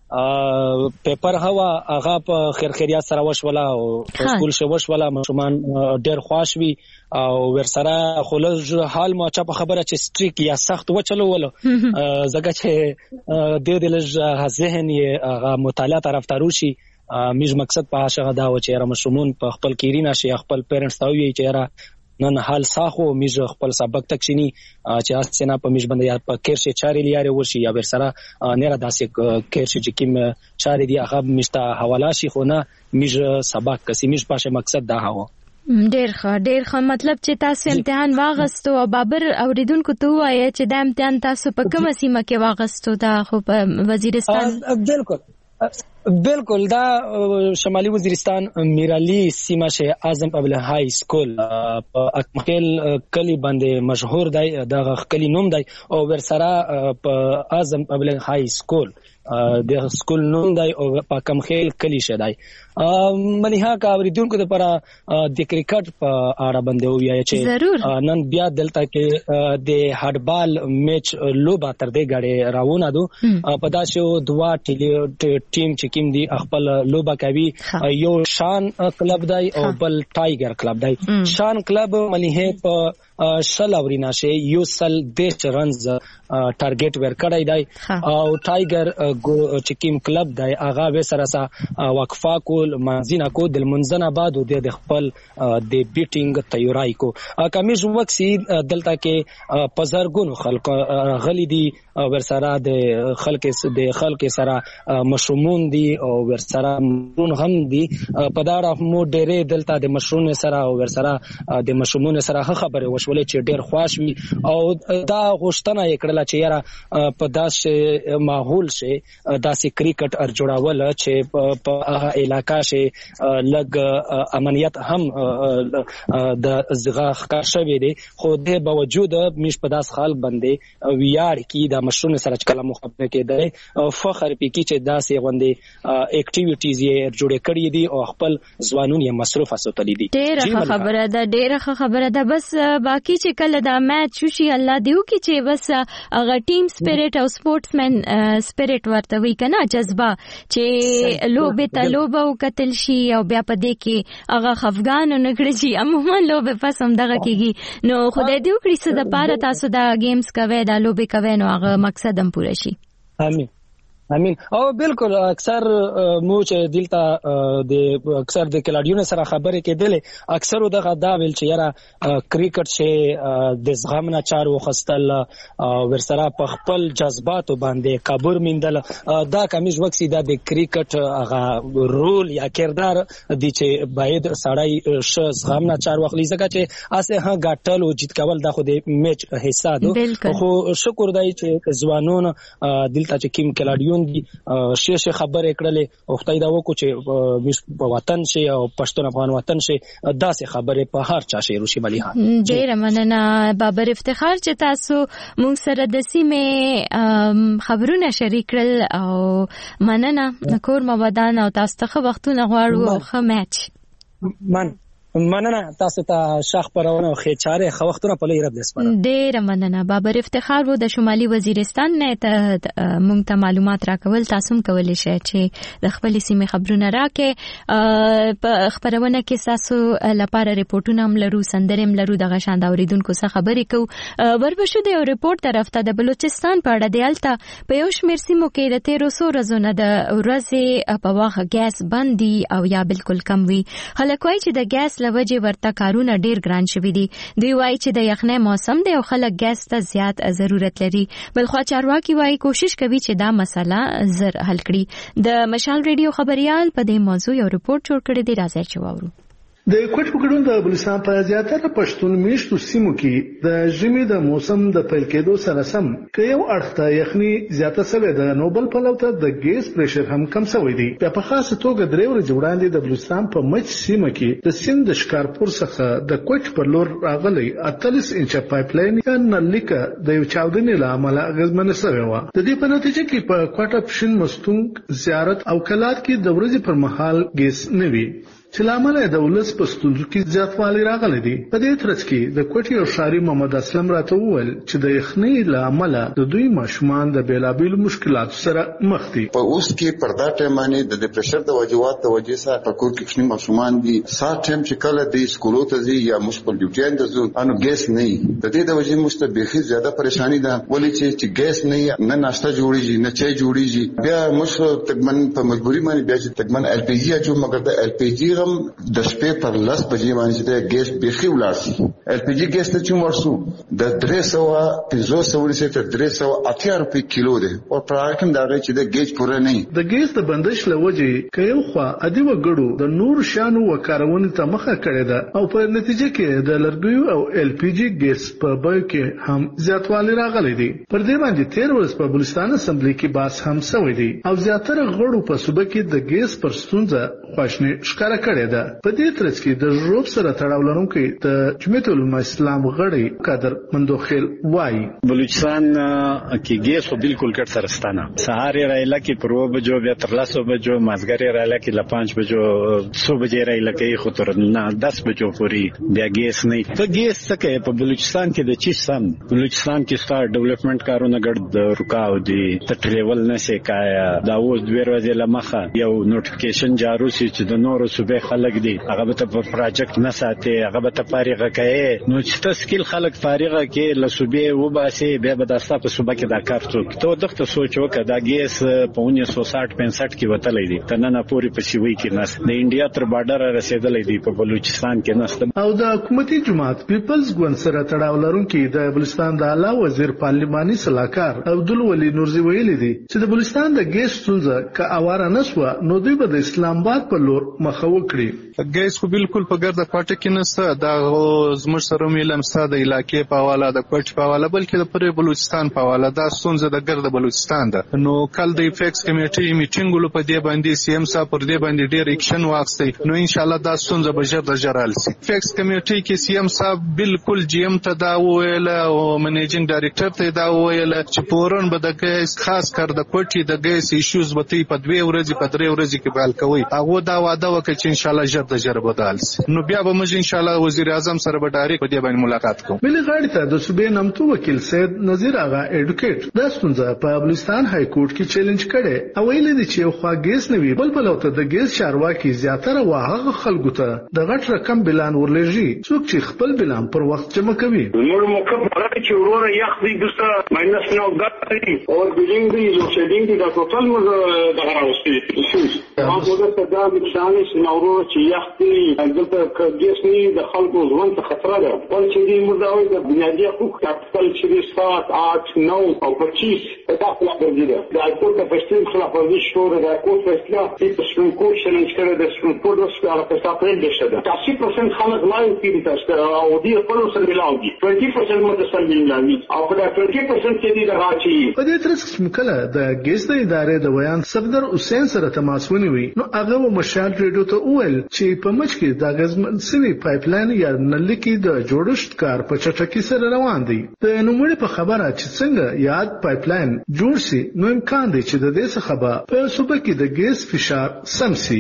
پیپر هوا هغه په خیرخیریا سره وشوله او سکول شو وشوله مشمان ډیر خوشوي او ورسره خلج حال ما چا په خبره چې سټریک یا سخت وچلو ول زګه چې د دې لږ ذهن یې هغه مطالعه طرفدارو شي. میج مقصد په هغه دا و چې را مشمون په خپل کیرینه شي خپل پیرنټس ته وی چې را نن حال ساخو میج خپل سبق تکشینی چې اسنه په میج باندې یا په کیرشه چاري لیاره ورشي یا ورسره نه را داسې کیرشه چې کیم چاري دی هغه مشته حواله شي خو نه میج سبق کسي میج پاشه مقصد دا هوا. ډیر ښه ډیر ښه. مطلب چې تاسو امتحان واغستو او بابر اوریدونکو ته وایي چې د امتحان تاسو په کومه سیمه کې واغستو دا خو په وزیرستان. بالکل بالکل دا شمالي وزیرستان میرعلی سیمه شه اعظم پبلک های سکول په اکمخیل کلی باندې مشهور دی، دا کلی نوم دی او ورسره په اعظم پبلک های سکول د سکول نوم دی او په کمخیل کلی شه دی. مليها کا اوریدونکو لپاره د کرکټ په اړه باندې وایي چې نن بیا دلته کې د هډبال میچ لوبه تر دې غړې راونه دو په داسې دوا ټیم چې کوم دی خپل لوبه کوي، یو شان کلب دی او بل ټایګر کلب دی. شان کلب مليها په شل اورینا شه یو سل دیش رنز ټارګټ ورکړی دی او ټایګر چې کوم کلب دی هغه به سره سره وقفه کو منځنه کو د منځنه بعد د خپل د بیټینګ تیاری کو کمیش وکسي دلته کې پزرګونو خلک غلي دي ورسره د خلک د خلک سره مشرومون دي او ورسره مون هم دي په دا اړه مو ډېرې دلته د مشروم سره او ورسره د مشرومون سره خبره وشولې چې ډېر خوښ وي او دا غوښتنه یې کړله چې یاره په داسې ماحول شي داسې کرکټ ار جوړول چې په هغه علاقه شي لګ امنیت هم د زغا ښکار شوی دی، خو د باوجود مش په داس خلک باندې ویار کی د مشرونو سره کله مخابره کېدل او فخر پکې چې داسې غونډې اکټیویټیز یې جوړې کړې دي او خپل ځوانون یې مصروف اسوتلی دي. ډېره خبره ده ډېره خبره ده. بس باقی چې کله دا میچ شي الله دیو کې چې بس هغه ټیم سپیرټ او سپورټسمن سپیرټ ورته وی کنه جذبه چې لوبه ته لوبه قتل شي او بیا په دې کې هغه خفګان نه کړی شي عموما لوبه پسم دغه کیږي نو خدای دې وکړي چې د پاره تاسو دا گیمز کوي دا لوبه کوي نو هغه مقصد هم پوره شي. امين امين. او بالکل اکثر مو چې دلته د اکثر د کلاډیونو سره خبرې کېدلې اکثر دغه دا ویل چې یاره کرکټ شي د زغم نه چار وخستل ورسره په خپل جذباتو باندې کابور میندل دا کمیز وکسي دا د کرکټ هغه رول یا کردار دي چې باید سړی ش زغم نه چار وخلی ځکه چې اسه ها غټل او جیت کول دا خو د میچ حصہ ده. خو شکر دی چې ځوانون دلته چې کیم کلاډیون دي شي شي خبرې کړلې او خدای دا وکړو چې په وطن شي او پښتون افغان وطن شي داسې خبرې په هر چا شي روشي مليها. ډېر مننه بابر افتخار چې تاسو موږ سره د سیمې خبرونه شریک کړل او مننه کور مو ودان او تاسو ته وختونه غواړو خو میچ من مننه تاسو ته شاخ پرونه او خېچاره خو وختونه په لوی رب دسپاره. ډېر مننه بابر افتخار وو د شمالي وزیرستان نه ته مونږ ته معلومات راکول. تاسو هم کولای شئ چې د خپل سیمې خبرونه راکې په خبرونه کې تاسو لپاره ریپورتونه هم لرو سندرې هم لرو دغه شان دا اوریدونکو څخه خبرې کوو. وربشو د یو ریپورت طرف ته د بلوچستان په اړه دی الته په یو شمېر سیمو کې د تیرو سو ورځو د ورځې په واخه ګیس بندي او یا بالکل کم وي. خلک وایي چې د ګیس لوجه ورته کارونه ډیر ګران شوي دي. دوی وایي چې د یخنۍ موسم دی او خلک ګیس ته زیات ضرورت لري. بلخوا چارواکي وایي کوشش کوي چې دا مسله زر حل کړي. د مشال ریډیو خبريال په دې موضوع یو ریپورت جوړ کړی دی راځي چې واورو. د کوټ پکړون د بلوچستان په زیاتره پښتون میشتو سیمو کې د ژمي د موسم د پیل کېدو سره سم که یو اړخته یخني زیاته شوې ده نو بل پلو ته د ګیس پریشر هم کم شوی دی. په خاصه توګه درې ورځې وړاندې د بلوچستان په مچ سیمه کې د سیند د شکارپور څخه د کوټ پر لور راغلی اتلس انچه پایپ لاین یا نلیکه د یو چاودنې له امله اغېزمنه شوې وه. د دې په نتیجه کې په کوټه پښین مستونګ زیارت او کلات کې د ورځې پر مهال ګیس نه وي چې لامل د ولس په ستونزو کې زیاتوالی راغلی دی. په دې ترڅ کې د کوټي او شاري محمد اسلم راته وویل چې د یخنۍ لامل د دوی ماشومان د بیلابیل مشکلاتو سره مخ دي. په اوس کې پردا ټیمانه د پرشر د وجوهات د وجې سره په کور کې خپل ماشومان دي سات ټیم چې کله د سکولو ته ځي یا مشکل ډیوټي اندازو انو ګیس نه د دې د وجې مستبيخي زیاده پریشانی ده ولې چې ګیس نه نه ناشته جوړیږي نه چای جوړیږي بیا مش تقمن په مجبوری باندې بیا چې تقمن ال پی جی جو مګر د ال پی جی کم د شپې پر لس بجې باندې چې ګیس بيخي ولاړ شي ال پی جی ګیس ته چې ورسو د درې سوه پنځوس سوه ته درې سوه اتیا روپۍ کیلو دی او پراکم دا چې د ګیس پوره نه د ګیس د بندش لوجې کيو خو ادي وګړو د نور شانو وکارونې ته مخه کړې ده او په نتیجه کې د لرګیو او ال پی جی ګیس په بیه کې هم زیاتوالی راغلی دی. پر دې باندې تیر ورځ په بلوچستان اسمبلی کې باس هم شوی دی او زیاتره غړو په صوبه کې د ګیس پر ستونزه خوښنه ښکارا کړې ده. په دې ترڅ کې د ژوب سره تړاو لرونکي د جمعیت العلماء اسلام غړي قادر مندوخیل وایي بلوچستان کې ګیس خو بالکل کټ سرستانه سهار رایله کې پرو بجو بیا تر لاسو بجو مازګری رایله کې ل پنځه بجو صبح بجې رایله کې خو تر نه دس بجو پوری بیا ګیس نه ته ګیس څخه په بلوچستان کې د چی سم بلوچستان کې ستار ډیولپمنٹ کارونه ګډ رکاو دي ته ټریول نه شي کایا دا اوس دوه ورځې لمخه یو نوټیفیکیشن جارو شي چې د نورو صوبې خلک دي هغه به په پروجیکټ نه ساتي هغه به فارغه کوي نو چې تسکیل خلک فارغه کې له صوبې و باسي بیا به داستا په صوبه کې دا کار څوک ته دغه سوچ وکړه دا ګیس په انیس سو شاټ پنځه کې وتلې دي تنه نه پوری په شوي کې نس د انډیا تر بارډر رسیدلې دي په بلوچستان کې نس او د حکومتي جماعت پیپلز ګوند سره تړاو لرونکي د بلوچستان د اعلی وزیر پارلماني صلاحکار عبدالولي نورزي ویلي دي چې د بلوچستان د ګیس ستونزه که اواره نسوه نو دوی به د اسلام آباد په لور مخه وکړي. ګیس خو بالکل په ګرد پټه کې نسته دا زموږ سره ملم ساده د علاقې په حواله د کوټ په حواله بلکې د پرې بلوچستان په حواله دا ستونزه د ګرد بلوچستان ده. نو کل د فیکس کمیټې میټینګ په دې باندې سی ام صاحب پر دې باندې ډیر اکشن واخیستی نو ان شاء الله دا ستونزه به ژر د ژر حل شي. فیکس کمیټې کې سی ام صاحب بالکل جی ام ته دا وویل او منیجینګ ډایریکټر ته دا وویل چې پورن به د ګیس خاص کر د کوټي د ګیس ایشوز به په دوه ورځې په درې ورځې کې بحال کوي هغه دا وعده وکړي چې ان شاء الله ژر د ژر به حل شي. نو بیا به موږ ان شاء الله وزیر اعظم سره به ډایرکټ په دې باندې ملاقات کوو. ملي غاړې ته د صوبې نمتو وکیل سید نذیر آغا ایډوکیټ دا ستونزه په بلوچستان های کورټ کې چیلنج کړي او ویل دي چې خو ګیس نه وی بل بل او ته د ګیس چارواکي زیاتره واغه خلکو ته د غټ رقم بلان ورلېږي څوک چې خپل بلان پر وخت جمع کوي. نور موقف راځي چې ورور یخ دي دسته ماینس نو غټي او بلینګ دي لو شیډینګ دي دا ټوټل مو د غراوستي او دغه د امکاني نورو چې یخ دي دلته ګیس نه د خلکو ژوند ته خطر ده ول چې دې مرداوي د بنیادی حقوق کاپیټل چې سات آठ نو او پچیس دا خپل درجه ده د کورت په فیصله خلاف ورزي شوره د کورت فیصله چې سپریم کورت چیلنج کړی د سپریم کورت د سپاره په ساپرل دشه ده اسی پرسنټ خلک لای کیږي تاسو او دې په نو سره ملاوي بیست پرسنټ متصل ملاوي او په بیست پرسنټ کې دې راځي. په دې ترڅ کې مکله د ګیس د ادارې د ویان صفدر حسین سره تماس ونیوي نو هغه مشال ریډیو ته وویل چې په مچ کې د غزمن سوي پایپلاین یا نلکی د جوړښت کار په چټکۍ سره روان دی. د نوموړي په خبره چې څنګه یاد پایپلاین جوړ شي نو امکان دی چې د دې څخه په صوبه کې د ګیس فشار سم شي.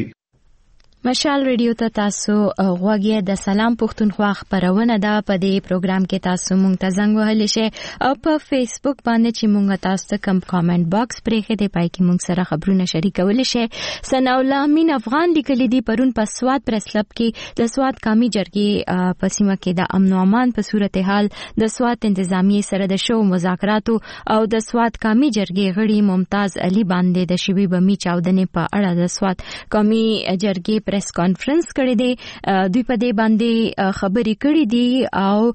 مشال ریډیو ته تاسو غوږی د سلام پښتونخوا خبرونه ده په دې پروګرام کې تاسو مونږ ته زنګ وهلی شئ او په فیسبوک باندې چې مونږ تاسو ته کوم کامنټ باکس پرېښی دی پای کې مونږ سره خبرونه شریکولی شئ. ثناء الله امین افغان لیکلی دی پرون په سواد پریس کلب کې د سواد قومي جرګې په سیمه کې د امن او امان په صورتحال د سواد انتظامیې سره د شو مذاکراتو او د سواد قومي جرګې غړي ممتاز علي باندې د شوي بمي چاودنې په اړه د سواد قومي جرګې پریس کانفرنس کړی دی. دوی په دې باندې خبرې کړې دي او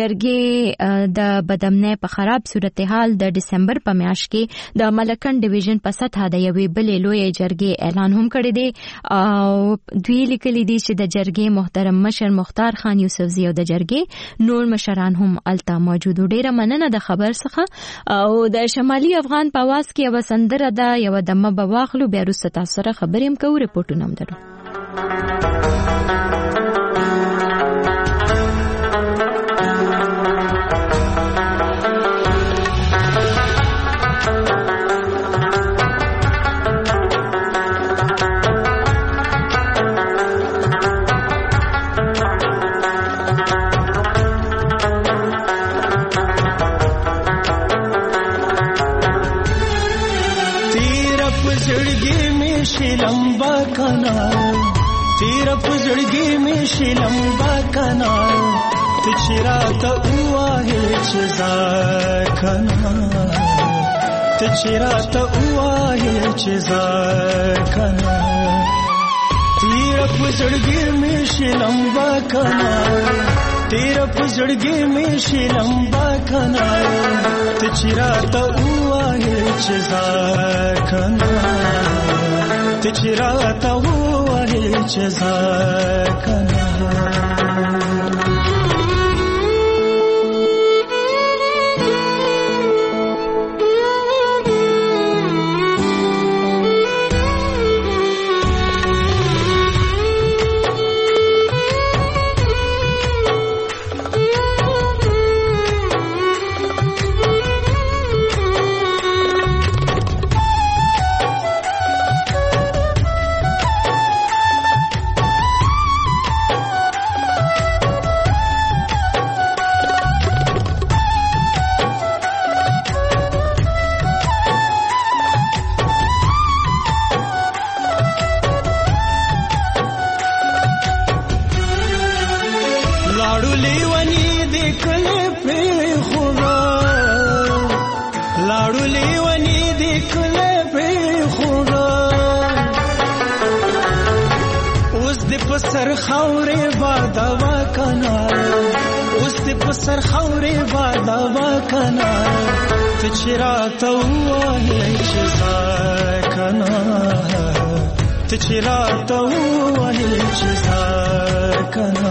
جرګې د بدامنۍ په خراب صورتحال د دسمبر په میاشت کې د ملکن ډیویژن په سطح د یوې بلې لویې جرګې اعلان هم کړی دی او دوی لیکلي دي چې د جرګې محترم مشر مختار خان یوسفزي او د جرګې نور مشران هم الته موجود. ډیره مننه د خبر څخه او د شمالي افغان په आवाज کې یو سندره ده یو دمه به واخلو بیا وروسته تاسو سره خبرې هم کوو ریپورټونه هم درو. लंबा कनाल तेरा पुजड़गी में शे लंबा कनाल तिचरा तो हुआ है चिजार कनाल तिचरा तो हुआ है चिजार कनाल تیر پزړګي می شلمبا کنا تیر پزړګي می شلمبا کنا ته چیرته وایې چې زار کنا ته چیرته وایې چې زار کنا سر خاورې بادوا کنا اوس دې په سر خاورې بادوا کنا ته چیرته وایې چې زار کنا ته چیرته وایې چې زار کنا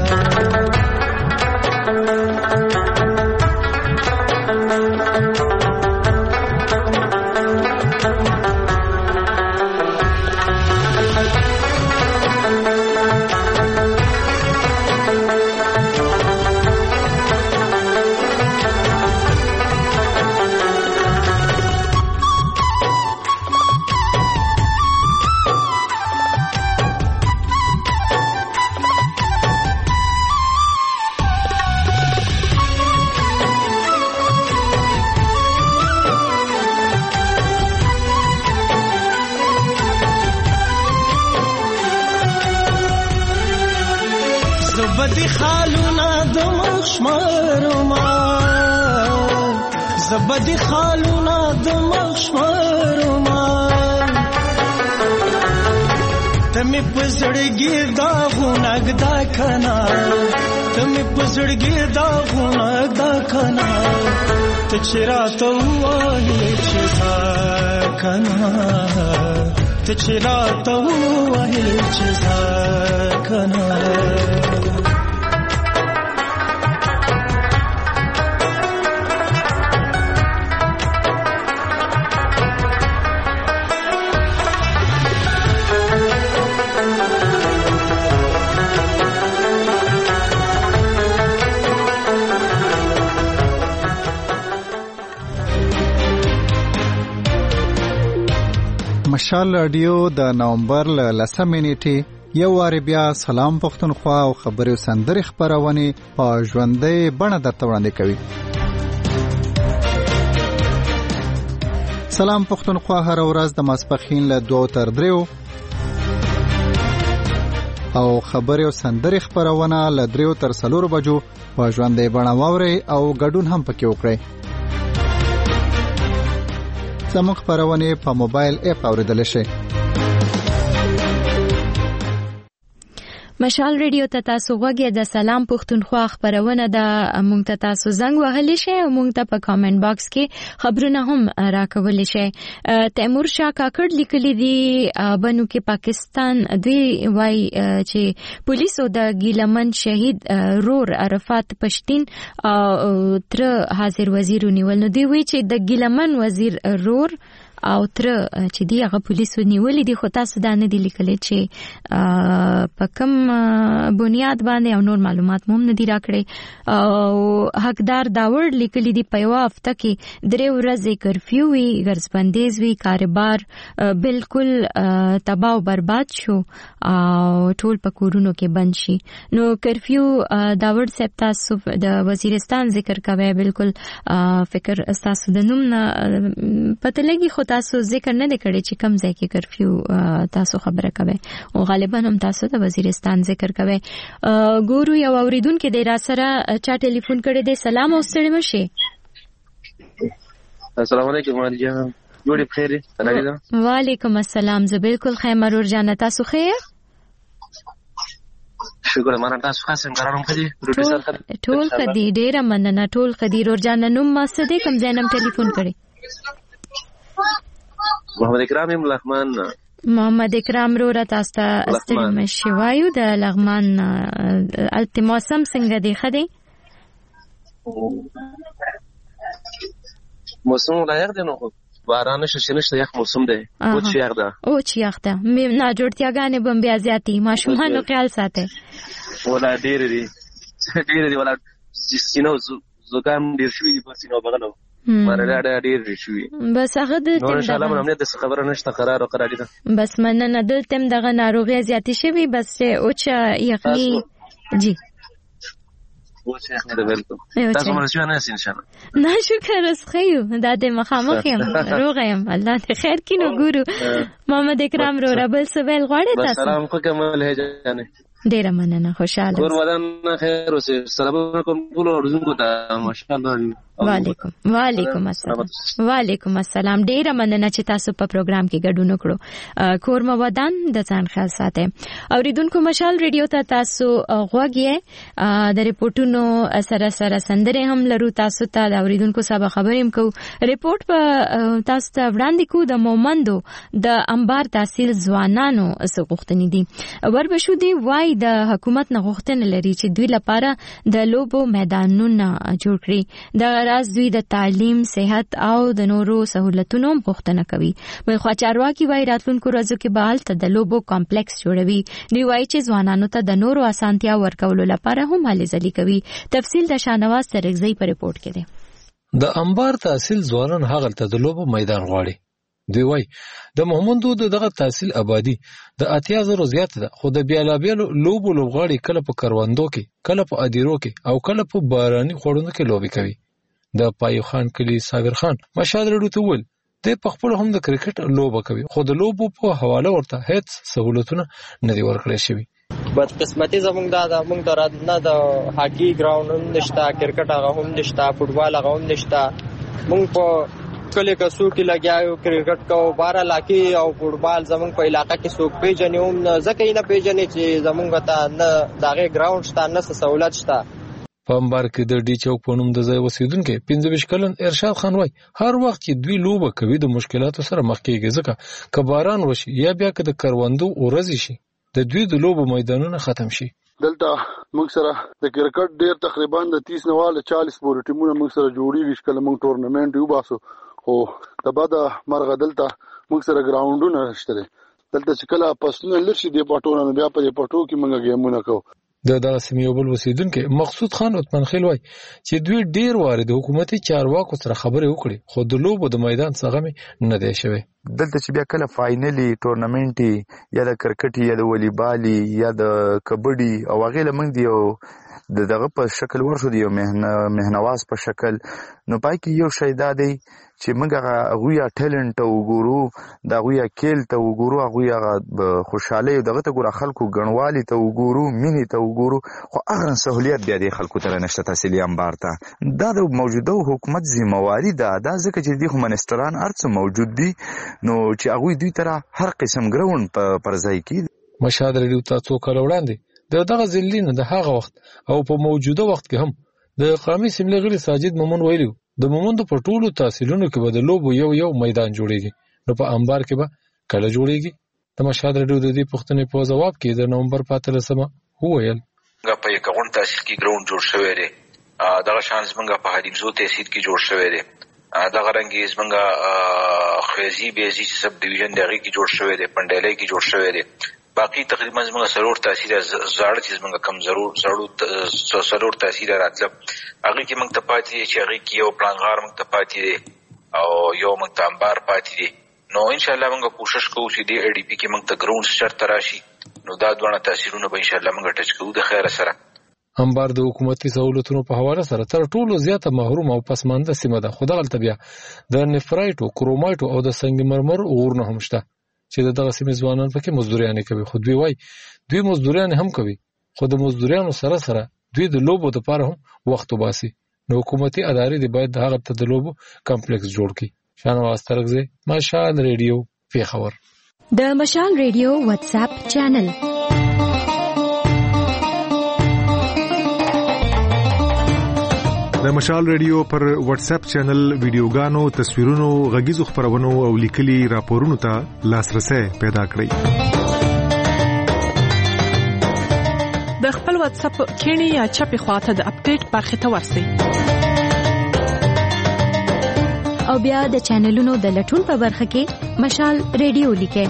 زبدي خالونا د مخشمرما زبدي خالونا د مخشمرما تمه پزړګي دا غونګ دا کنا تمه پزړګي دا غونګ دا کنا ته چیرته وایې چې زار کنا ته چیرته وایې چې زار کنا مشال رادیو د نومبر ل لسمې نیټې یو وار بیا سلام پښتونخوا او خبري سندري خبرونه په ژوندۍ بڼه درته وړاندې کوي. سلام پښتونخوا هر ورځ د ماسپخین له دوه تر دریو او خبري سندري خبرونه له دریو تر څلور بجو په ژوندۍ بڼه واوري او ګډون هم پکې وکړي. زموږ خبرونه په موبایل اپ اوریدل شي. مشال ریډیو ته تاسو غوږی د سلام پښتونخوا خبرونه د مونږ ته تاسو زنګ وهلی شي او مونږ ته په کامنټ باکس کې خبرونه هم راکولی شي. تیمور شاه کاکړ لیکلي دي بنو کې پاکستان دوی وای چې پولیسو د ګیلمن شهید رور عرفات پښتين تر حاضر وزیر نیول نو دی وی چې د ګیلمن وزیر رور او تر چې دی هغه پولیسو نیولې دي خو تاسو دا نه دي لیکلي چې په کوم بنیاد باندې او نور معلومات مو نه دي راکړي. او حقدار داور لیکلي دي په یو هفته کې درې ورځې کرفیو وی ګرځبندیز وی کاروبار بالکل تباہ او برباد شو او ټول په کورونو کې بند شي. نو کرفیو داور صاحب تاسو د وزیرستان ذکر کوي بالکل فکر تاسو د نوم نه پته لګي خو تاسو ذکر نه کړی چې کم ځای کې کرفیو تاسو خبره کوي او غالبا هم تاسو د وزیرستان ذکر کوي. ګورو یو اوریدونکو د را سره چا ټلیفون کړی دی. سلام او ستړي مشه. السلام علیکم مالجان جوړې بخیر. وعلیکم السلام. زه بالکل خیر مرور جان تاسو خیر شکر مننه. تاسو خاصم قرارم کړی پروډوسر ټول خدي ډیره مننه ټول خدي ورجان نوم ما سده کوم ځینم ټلیفون کړی محمد اکرام رحمان محمد اکرام رو را تاسو ته استلم شوایو د لغمان التماسم څنګه دی خدي موسم لایق دی نو باران شې نشته یخ موسم دی او چې یخ ده او چې یخ ده مې نه جوړتیاګانې بم بیا زیاتی ماشومان خیال ساته ولا ډېر دي ډېر دي ولا سینو زګام ډېر شوی دي په سینو بغلو مرله ډېر شوی بس هغه د ان شاء الله موږ د خبره نشته قرار او قرار دي بس مننه دلته دغه ناروغي زیاتی شوی بس او چې یخني جی و چې احنا د ورته تاسو مرشي نه سین شنه نه شکر اس خيو دا د مخامخ يم روغ يم الله ته خیر کینو ګورو محمد اکرام رو ربل سویل غواړي تاسو سلام خو کمل هجانه ډیر مننه خوشاله ګور ودان خیر اوسه سلام علیکم ټول ورزونکو ته ماشاءالله وعلیکم وعلیکم السلام وعلیکم السلام ډیر مننه چې تاسو په پروګرام کې ګډون وکړو کور مو ودان د ځان خیال ساته اوریدونکو مشال ریډیو ته تاسو غوږی د ریپورتونو سره سره سندره هم لرو تاسو ته د اوریدونکو سبا خبریم کو ریپورت په تاسو ته وړاندې کو د مومندو د انبار تحصیل ځوانانو سغوښتنې دي وربشو دی وای د حکومت نه غوښتنه لري چې دوی لپاره د لوبو میدانونه جوړ کړي د راز دوی د تعلیم صحت او د نورو سہولتونو غوښتنه کوي بل خو چارواکي وای راتلونکو ورځو کې به هلته د لوبو کمپلیکس جوړوي دوی وای چې ځوانانو ته د نورو اسانتیا ورکولو لپاره هم هلې ځلې کوي تفصیل د شانواز ترغزی په ریپورت کې دی د انبار تحصیل ځوانان هغه ته د لوبو میدان غواړي دوی وای د محمدو دغه تحصیل آبادی د اتیا زرو زیات ده خو د بیلابیلو لوبو لوبغاړي کله په کروندو کې کله په ادیرو کې او کله په باراني خوړونو کې لوبي کوي د پایو خان کلی صابر خان مشال رډو ته ول د پخپل هم د کرکټ لوبه کوي خو د لوبو په حواله ورته هیڅ سہولتونه نه دی ورکړل شوی بد قسمتي زمونږ دا د موږ دراد نه د هاکی ګراوند هم نشته کرکټ هغه هم نشته فوټبال هغه هم نشته موږ په کله کسو کې لګیاو کرکټ کو بار علاقې او فوټبال زمونږ په علاقې کې څوک پیژنې هم ځکه یې نه پیژنې چې زمونږ ته نه داغه ګراوند شته نه سہولت شته په امبار کې د ډی چوک په نوم د ځای اوسیدونکو پنځه ویشت کلن ارشاد خان وای هر وخت چې دوی لوبه کوي د مشکلاتو سره مخ کېږي ځکه که باران وشي یا بیا که د کروندو اورځي شي د دوی د لوبو میدانونه ختم شي دلته موږ سره د کرکټ ډیر تقریبا د تیس نه واله چالیس پورې ټیمونه موږ سره جوړیږي چې کله موږ ټورنمنت یو باسو خو د بعد مرغه دلته موږ سره ګراوندونه شته دلته چې کله پسونه لرشي د پټونو بیا په پټو کې موږ گیمونه کوو د دغه سیمې یو بل اوسیدونکو مقصود خان عثمان خیل وای چې دوی ډیر واره د حکومتي چارواکو سره خبرې وکړي خو د لوبو د میدان څخه نه دی شوی دلته چې بیا کله فاینلی ټورنمنت یا د کرکټ یا د والیبال یا د کبډي او هغه لمنګ دی او دغه په شکل ورشو دی مهنواز په شکل نو پای کې یو شی دا دی چې موږ هغه غویا ټیلنټ او ګورو دا غویا کېل ته وګورو غویا خوشاله دغه ته ګور خلکو غنوالي ته وګورو مینی ته وګورو خو هغه سہولیت بیا د خلکو ته نشته تحصیلي انبار ته دا د موجوده حکومت ذمہواری ده دا ځکه چې د منستران ارڅ موجود دي نو چې هغه دوی تر هر قسم ګراوند پر ځای کې مشاهده لري تاسو کول وړاندې دغه ځلین د هغه وخت او په موجوده وخت کې هم د قومي سیملې غړي ساجد مومن ویلو د مومندو په ټولو تحصیلونو کې به د لوبو یو یو میدان جوړیږي نو په انبار کې به کله جوړیږي د مشاهده لري د دې پوښتنې په جواب کې د نومبر په اتلسمه وویل په یکون تحصیل کې ګراوند جوړ شوی دی دغه شانس منګه په حدیثو تحصیل کې جوړ شوی دی دغه رنګي زمنګه خیزی بیزی سب ډیویژن دغه کې جوړ شوی دی پندلې کې جوړ شوی دی باقی تقریبا زموږ سرور تحصیل زړه چې زموږ کم ضرور زړو سرور تحصیل راتله هغه کې موږ ته پاتې چې هغه کې یو پلانغار موږ ته پاتې دي او یو موږ ته انبار پاتې دي نو ان شاء الله موږ کوشش کوو چې دی ای ډی پی کې موږ ته ګراوند شرط راشي نو دا دوه تحصیلونه به ان شاء الله موږ ټچ کوو د خیر سره انبار د حکومتي سہولتونو په حواله سره تر ټولو زیاته محروم او پسمانده سیمه ده خو دغه بیا د نفرایټو کرومایټو او د سنگ مرمر غورونه هم شته چې دغه سیمې ځوانان پکې مزدوريانې کوي خو دوی وای دوی مزدوريان هم کوي خو د مزدوريانو سره سره دوی د لوبو لپاره هم وخت وباسي نو حکومتي ادارې د باید هغه ته د لوبو کمپلیکس جوړ کړي شانواز ترغزی مشال ریډیو پیښور د مشال ریډیو واتس اپ چینل د مشال ریډیو پر واتس اپ چینل ویډیوګانو، تصویرونو، غږیزو خبرونو او لیکلي راپورونو ته لاسرسي پیدا کړئ. د خپل واتس اپ کینی یا چپی خواته د اپډیټ برخه ته ورسئ. او بیا د چینلونو د لټون په برخه کې مشال ریډیو لیکئ.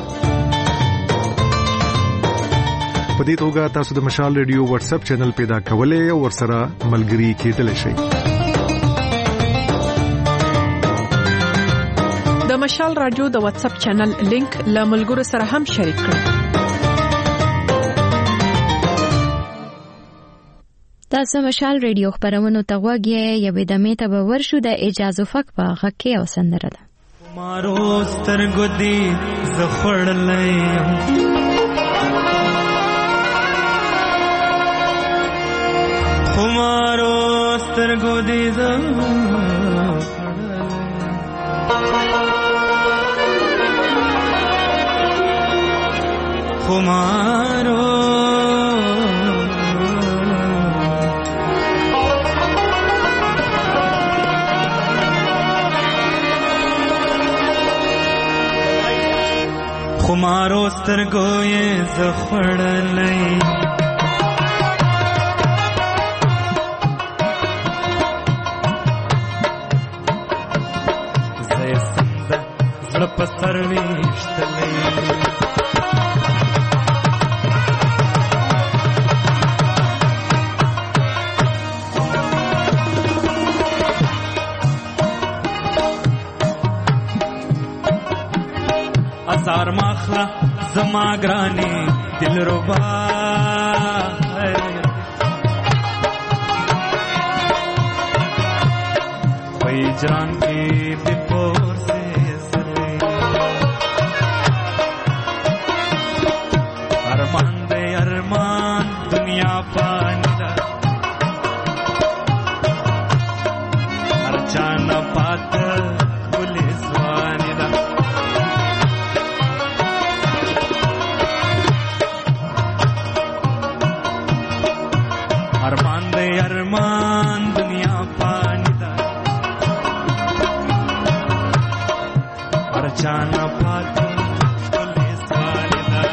په دې توګه تاسو د مشال ریډیو واتس اپ چینل پیدا کولای او ورسره ملګري کېدلی شئ. د مشال رادیو د واتس اپ چینل لینک له ملګرو سره هم شریک کړئ. تاسو مشال ریډیو خبرونو ته غوږی یوې دمې ته به ورشو. د اجازه فک په غږ کې او سندره ده. مارو سترګو دې زخړلې خمارو سترګو دې زخړلې خمارو خمارو سترګو یې زخړلې زې سند زړه په سر ویشتلې ازار ماخلا زما گرانی دل ربا وی جان کی بپور سے سرے ارمان دے ارمان دنیا پانی دا ہر جانا پات پولیس وانی دا ارمان دے ارمان دنیا پانی دا ہر جانا پاتی پولیس والی دا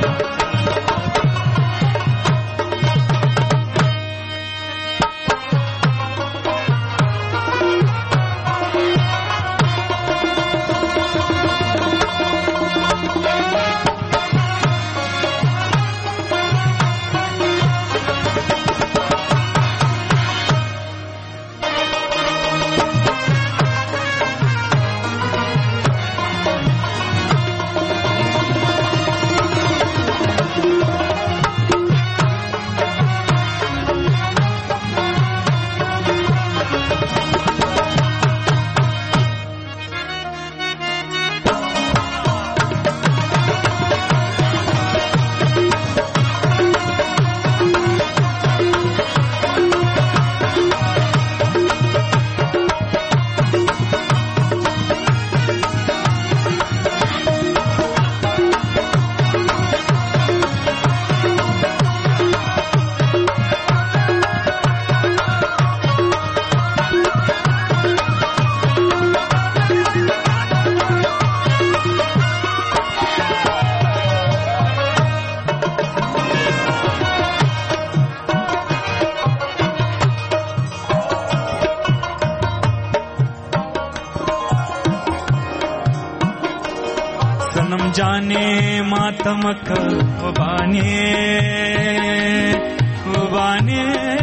जाने मातम कबाने कुबाने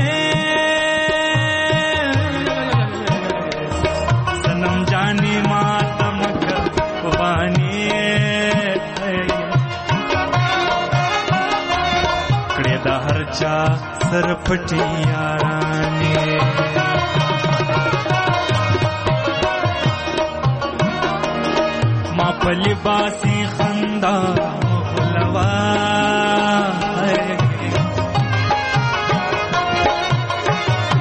सनम जाने मातम कबाने कड़े दा हर चा सरपटी याराने मापली बासी खंदा मुखलवा द वफा पर ताकि नस्तर निशान.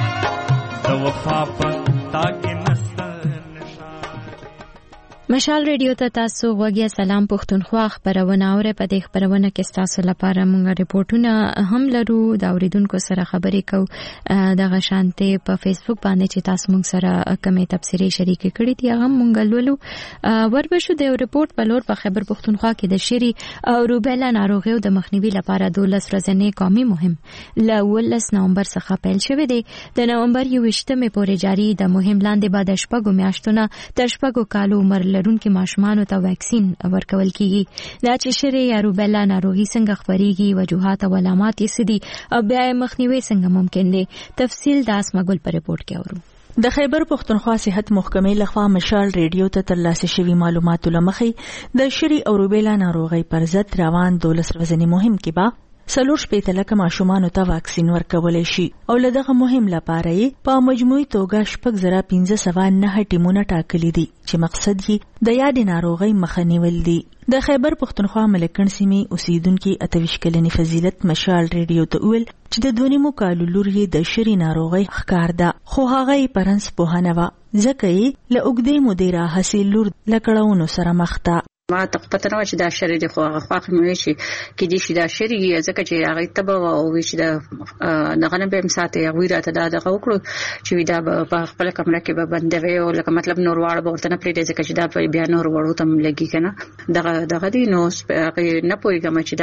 مشال ریډیو ته تاسو غوږی سلام پښتونخوا خبرونه اوره په دې خبرونه کې تاسو لپاره موږ ریپورتونه هم لرو دا اوریدونکو سره خبرې کوو د غشانته په فیسبوک باندې چې تاسو موږ سره کومه تبصری شریک کړې دي هغه موږ لولو وربشو د ریپورت په لور په خبر پښتونخوا کې د شری او روبیلا ناروغیو د مخنیوي لپاره دولس ورځې قومي مهم ل ولس نومبر څخه پیل شوې ده د نومبر یوویشتمې پورې جاری د مهم لاندې بعد شپږو میاشتونو تر شپږو کالو عمر لرونکو ماشومانو ته واکسین ورکول کیږي دا چې شری یا روبیلا ناروغي څنګه خپريږي وجوهات او علامات یې څه دي او بیا مخنیوي څنګه ممکن دي تفصیل د اسمګل په ریپورت کې اورو د خیبر پښتونخوا صحت محکمې لخوا مشال ریډیو ته ترلاسه شوی معلوماتو لمخې د شری او روبیلا ناروغي پر ضد روان دولس ورځې مهم کې با سلور شپېته لکه ماشومانو ته واکسین ورکول شي او لدغه مهم لپاره یې په مجموعي توګه شپږ زره پنځه سوه نه ټیمونه ټاکلي دي چې مقصد یې د یادې ناروغۍ مخه نیول دي د خیبر پښتونخوا ملکن سیمې اوسیدونکو اتویش کلنی فضیلت مشال ریډیو ته ویل چې د دوه نیمو کالو لور یې د شری ناروغۍ ښکار ده خو هغه یې پرنس پوهنه وه ځکه یې له اوږدې مودې راهیسې لور له کړاوونو سره مخ ده ما ته پته نه و چې دا شری دی خو هغه خواخ مې وی چې کې دې شي دا شری ځکه چې هغه تبه او وی چې دا دغه نه به مساته هغه راته دا دغه وکړو چې دا په خپل کمره کې به بندوي او لکه مطلب نور واړه ورته نه پریږدي ځکه چې دا بیا نور وړو تم لګي کنه دغه دغه دی نو نه پوهیږم چې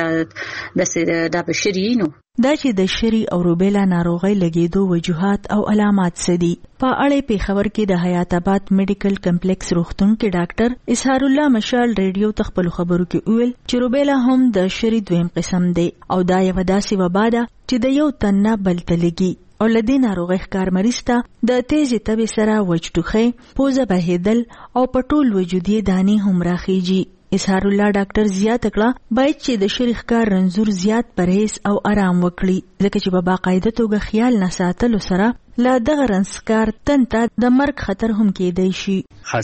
دا د دا بشری نو دا چې د شری او روبیلا ناروغۍ لګیدو وجوهات او علامات څه دي په اړه پیښور کې د حیات آباد میډیکل کمپلیکس روغتون کې ډاکټر اسحار الله مشال ریډیو ته خپل خبرو کې ویل چې روبیلا هم د شری دویم قسم دی او دا یو داسې وبا ده چې د یو تن نه بل ته لګي او لدې ناروغۍ ښکار مریض ته د تیزې تبې سره وچټوخۍ پوزه بهیدل او په ټول وجود یې دانې هم راخیږي اسحار الله ډاکټر زیات کړه باید چې د شریخ کار رنزور زیات پرهیز او آرام وکړي ځکه چې په باقاعده توګه خیال نه ساتلو سره لا دغه رنسکار تنته د مرګ خطر هم کېدای شي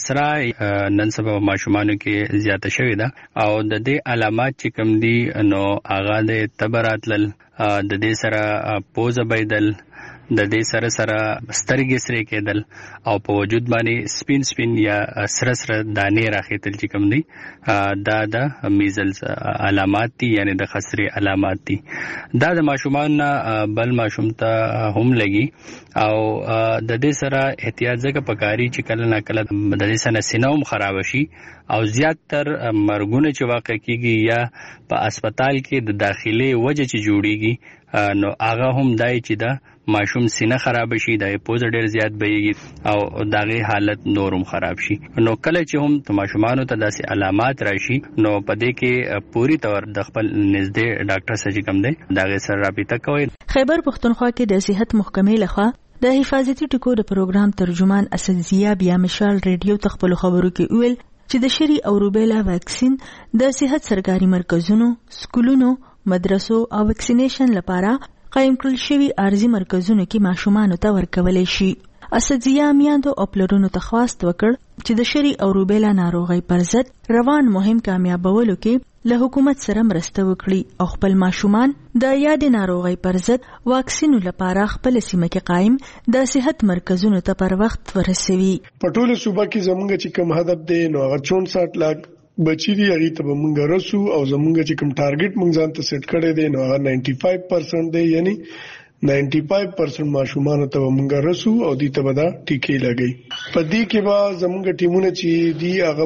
خسرا نن سبا ماشومانو کې زیاته شوې ده او د دې علامات چې کوم دي نو هغه د تبرات لل د دې سره پوزه بيدل د دې سره سره سترګې سره کېدل او په وجود باندې سپین سپین یا سره سره دانې راخېتل چې کوم دي دا د میزلز علامات دي یعنی د خسرې علامات دي دا د ماشومان بل ماشوم ته هم لګي او د دې سره احتیاط ځکه پکاري چې کله نه کله د دې سره سینوم خراب شي او زیات تر مرګونه چې واقع کیږي یا په هسپتال کې د داخلي وجه چې جوړیږي نو هغه هم دای چې دا ماشوم سینه خراب شي د پوزه ډیر زیات بهيږي او داغه حالت نورم خراب شي نو کله چې هم د ماشومانو ته داسې علامات راشي نو په دې کې پوری تور د خپل نږدې ډاکټر سره کوم دی داغه سره رابطه کوي خیبر پښتونخوا کې د صحت محکمې لخوا د حفاظتي ټکو د پروګرام ترجمان اسد ضیا بیا مشال ریډیو ته خپل خبرو کې ویل چې د شری او روبیلا واکسین د صحت سرکاري مرکزونو سکولونو مدرسو او ویکسینیشن لپاره قائم کړل شوی ارزي مرکزونو کې ماشومان ته ورکول شي اسدزیا میاندو خپلونو ته خواست وکړ چې د شری او روبیلا ناروغي پر ضد روان مهم کامیابولو کې له حکومت سره مرسته وکړي او خپل ماشومان د یادې ناروغي پر ضد واکسینو لپاره خپل سیمه کې قائم د صحت مرکزونو ته پر وخت ورسوي په ټوله صوبه کې زمونږ چې کوم هدف دی نو هغه چونسټ لاک بچی دی هغه ته مونږ رسو او زمونږ چې کوم ټارګټ مونږ ځان ته سیټ کړی دی نو هغه نائنټي فایو پرسنټ دی یعنی نائنټي فایو پرسنټ ماشومان ته مونږ رسو او دې ته به دا ټیکې لګي په دې کې به زمونږ ټیمونه چې دی هغه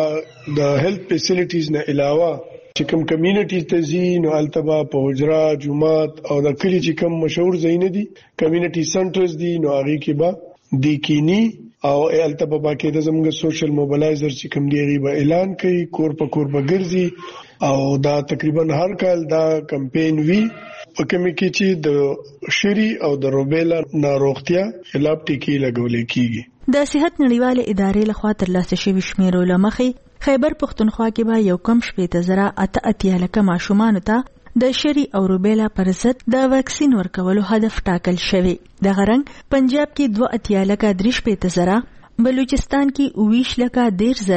به د هیلث فیسیلیټیز نه علاوه چې کوم کمیونټیز ته زی نو التبا په حجرا جمعات او د کلی چې کوم مشهور ځایونه دي کمیونټي سنټرز دي نو هغه کې به د کینی او التبا باکې د زموږ سوشل موبلایزر چې کوم دی غیبه اعلان کوي کور په کور به ګرځي او دا تقریبا هر کال دا کمپاین وی په کومه کې چې د شری او د روبیلا ناروغتیا خلاف ټیکې لګولې کیږي د صحت نړیواله ادارې لخوا ترلاسه شوی شمیرو لمخې خیبر پښتونخوا کې به یو کم شپېته زره اته اتیا لکه ماشومان ته د شری او روبیلا پر ضد د واکسین ورکولو هدف ټاکل شوی د غرنګ پنجاب کې دوه اتیا لکه درې شپېته زره بلوچستان کې اوویش لکه ډیر زره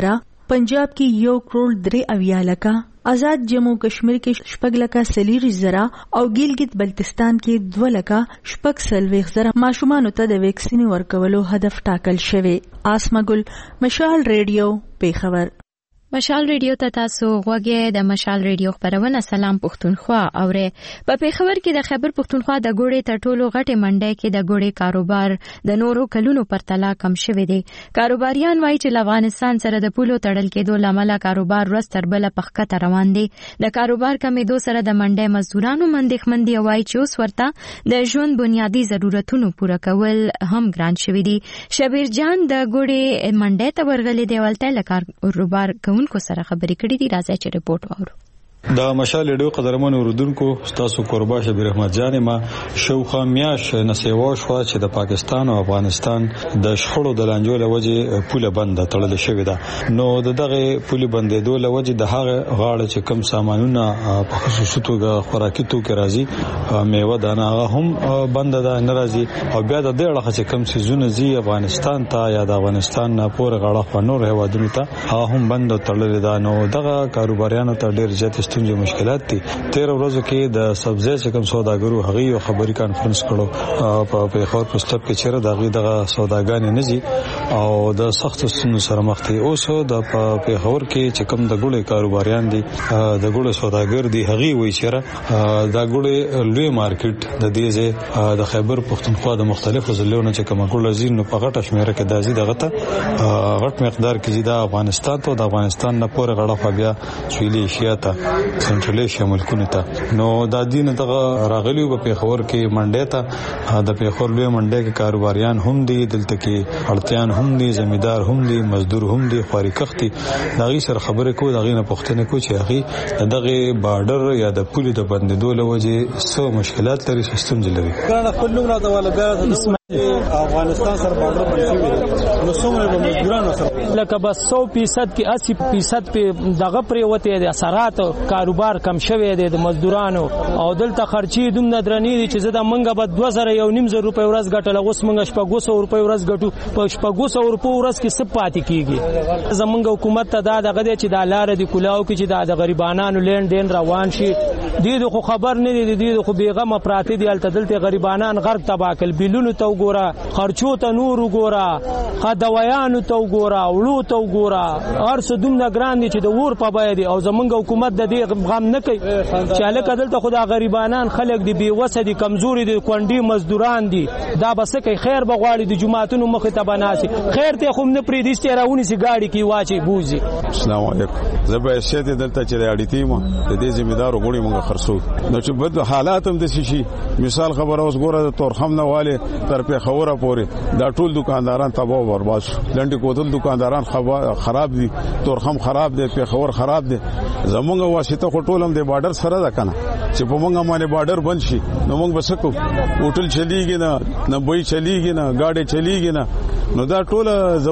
پنجاب کې یو کروڑ درې اویا لکه، آزاد جموں کشمیر کې شپږ لکه سلیری زره او ګیلګت بلتستان کې دوه لکه شپږ سلويخ زره ماشومانو ته د ویکسین ورکولو هدف ټاکل شوی. آسما ګل، مشال ریډیو، پیښور. مشال ریډیو ته تاسو غوږی د مشال ریډیو خبرونه. سلام پښتونخوا اوره. په پیښور کې د خیبر پښتونخوا د ګوړې تر ټولو غټه منډه کې د ګوړې کاروبار د نورو کلونو پر تلا کم شوی دی. کاروباریان وایي چې افغانستان سره د پولو تړل کېدو لامل کاروبار ورځ تر بله په ښکته روان دی. د کاروبار کمیدو سره د منډه مزدورانو مندښمن دي، وایي چې اوس ورته د ژوند بنیادی ضرورتونو پوره کول هم ګران شوی دی. شبیر جان د ګوړې منډه ته ورغلي دی، ولته کاروبار کوي کو سره خبرې کړې دي. راځي چې رپورت واورو. د مشال ریډیو قدرمن اوردونکو، تاسو قربا شبیر احمد جان ما شوخه میاش نسیوا شو چې د پاکستان او افغانستان د شخړو د لانجو لوجه پوله بند تړل شوې ده. نو دغه پوله بندېدو لوجه د هغه غاړه چې کم سامانونه په خصوصي توګه خوراکي توکي راځي، میوه دانه هغه هم بند ده ناراضي، او بیا د دې اړه چې کم سيزونه زی افغانستان ته یا د افغانستان نه پورې غاړه خو نور هوادونو ته هغه هم بند تړل ده. نو دغه کاروباریانو ته ډېر زیات ستونزې مشکلات دي. تیر ورځو کې د سبزی چې کوم سوداګرو هغه یو خبري کانفرنس کړو په پیښور په ستپ کې چیرې دغه دغه سوداګان نه زی او د سخت ستونزو سره مخ دي. اوس د پیښور کې چې کوم د ګوړې کاروباریان دي، د ګوړې سوداګر دي، هغه وایي چې د ګوړې لوی مارکیټ د دې ځای د خیبر پښتونخوا د مختلفو ضلعونو چې کوم ګوړې زین په غټه شمیره کې دازي دغه ته غټ مقدار کې د افغانستان ته د افغانستان نه پورې غړه بیا سویلي ایشیا ته سنټرل ایشیا ملکونو ته. نو د دین دغه راغلیو په پیښور کې منډه ته د پیښور لوی منډه کې کاروباریان هم دي، دلته کې اړتیان هم دي، زمیدار هم دي، مزدور هم دي، خواري کختی. دغه سره خبرې کو دغه نه پښتنه کو چې هغه دغه بارډر یا د پولې د بندیدو لوجه څو مشکلات لري، سیستم لري. ګرانه خپل نوم راته ولا ګرانه افغانستان سره بارډر باندې نو څومره به مزدورانو سره لکه بس سو فیصد کې اسی فیصد په دغه پرې وته دي اثرات کاروبار کم شوی دی د مزدورانو، او دلته خرچي دومره درنې دي چې زه د منګه به دوه زره یو نیم زره روپۍ ورځ ګټل، اوس منګه شپږ سوه روپۍ ورځ ګټو. په شپږ سوه روپۍ ورځ کې څه پاتې کیږي؟ زمونږ حکومت ته دا دغه دی چې دا لار دی کولاو کې چې د غریبانو لین دین روان شي. دې خو خبر نه دي، دې خو بیغمه پراته دي، الته دلته غریبانان غرق تبا کل. بیلونو ته وګوره، خرچو ته نور وګوره، خدوایانو ته وګوره، وړو ته وګوره، هر څه دومره ګران دي چې د ور په بیا دي. او زمونږ حکومت د دې غم نه کوي چې الکه دلته خدا غریبانان خلک دي، بي وسه دي، کمزوري دي، کونډي مزدوران دي. دا بس کوي خیر بغواړي د جمعهتونو مخ ته بناسي، خیر ته خو نه پری دي ستراونی سي گاډي کی واچي بوزي. السلام علیکم. زبر شه دلته چې اړی تیم د دې ذمہدار غوړي موږ خرڅو نو چې بد حالات هم د شي. مثال خبر اوس ګوره د تورخم نه والے تر په خوره پورې دا ټول دکانداران تباہ او برباد شو. لنډي کوتل دکانداران خراب دي، تورخم خراب دي، په خور خراب دي. زمونږ واسطه خو ټول هم د بارډر سره ده کنه چې په موږ باندې بارډر بند شي نو موږ بسکو هوټل چلیږي نه، نه بوي چلیږي نه، گاډي چلیږي نه. نو دا ټول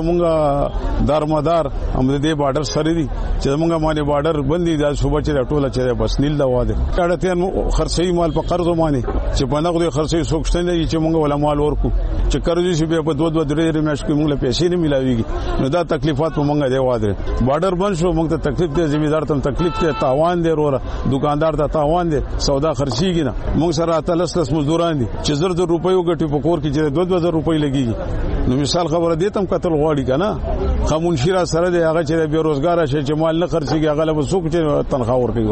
زمونږ دارمدار هم د دې بارډر سره دي چې موږ باندې بارډر بندي دا صوبه چې ټوله چې بس نیل دا واده کړهته خرڅي مال په قرض باندې چې په نغدي خرڅي سوکشتنه چې موږ ولا مال ورکو چې قرض شي به په دوه دوه درې درې میاشتې موږ له پیسې نه ملاويږي. نو دا تکلیفات په موږ دی واده بارډر بند شو، موږ ته تکلیف دی، ذمہدار ته تکلیف دی، تاوان دی، وروره دکاندار ته تاوان دی، سودا خرڅيږي نه. موږ سره اتلس لس مزدوران دي چې زر زر روپۍ وګټي په کور کې چې دوه دوه زر روپۍ لګيږي. نو مثال خبره دې تم قتل غواړي کنه خامونشیرا سره دی هغه چې بے روزګار شي چې مال نه خرڅيږي هغه له څوک چې تنخواه ورکوي.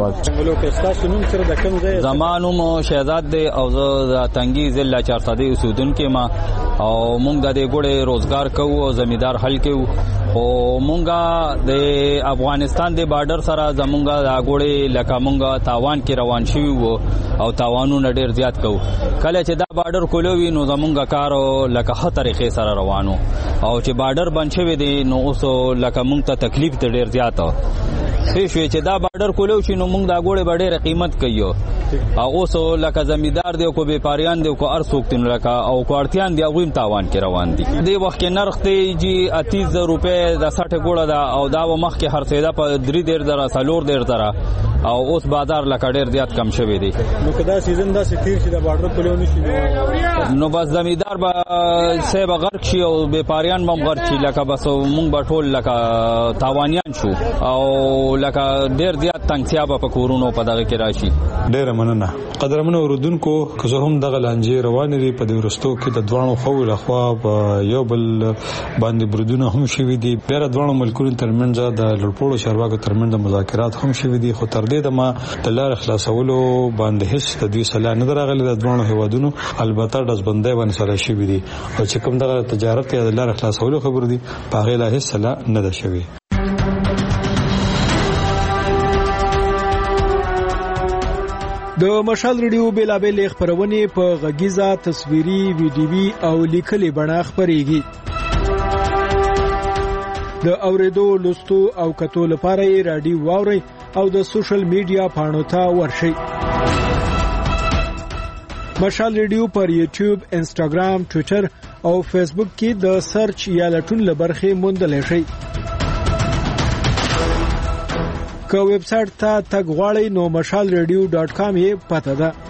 زمانو شهزاد دی او زه تنګي ضلع چارسدي اوسیدونکو ما او مونږ د ګوړې روزګار کوو او زمیدار حل کوو. او مونږه د افغانستان د بارډر سره زمونږه د ګوړې لکه مونږه تاوان کې روان شوی وو او تاوانونه ډیر زیات کوو. کله چې دا بارډر کولوي نو زمونږه کار لکه ښه طریقې سره روانو، او چې بارډر بند شوی دی نو اوس لکه مونږ ته تکلیف ته ډیر زیات شي چې دا بارډر کولو شي نو مونږ دا ګوړې ډېره قیمت کوي. او اوس لکه زمیدار دی کو بیپاریان دی کو ارسوکتین لکه او کوارتیان دی غویم تاوان کې روان دي. دی وخت کې نرخ دی جی اتیس روپے د ساٹھ ګوړه دا او دا مخ کې هر څه دا په درې ډیر درا سالور ډیر درا او اوس بازار لکه ډیر زیات کم شوی دی. نو کدا سیزن دا ستیر چې د بارډر په لونی شي نو بس زمیدار به سیب غرق شي او بیپاریان بم غرق شي لکه بس مونږ به ټول لکه تاوانیان شو او لکه ډیر زیات تنگسیا به په کورونو په دغه کې راشي. ډیر مننه قدرمن اوردونکو که زه هم دغه لانجې روان دي په دې ورستو کې د دوانو خو له خوا په یو بل باندې برودونه هم شوي دي. بیا د دوانو ملکونو ترمنځ د لړپوړو چارواکو ترمنځ مذاکرات هم شوي دي خو تر دې د ما د لار خلاصولو باندې هیڅ د دوی صلاح نه راغلي. د دوانو هیوادونو البته د ځبندۍ باندې سره شوي دي او چې کوم دغه تجارت یا د لار خلاصولو خبر دي په هغه لا هیڅ صلاح نه ده شوي. د مشال ریډیو بیلابل خبرونه په غږیزه تصویري ویډیوي او لیکلي بڼه خبريږي. د اوریدو لوستو او کتو لپاره یې رادیو واوري او د سوشل میډیا پاڼو ته ورشئ. مشال ریډیو پر یوټیوب، انسټاګرام، ټوئیټر او فیسبوک کې د سرچ یا لټون لبرخه موندل شي. که ویب سټ ته تګ غواړئ نو مشال ریډیو ډاټ کام یې پته ده.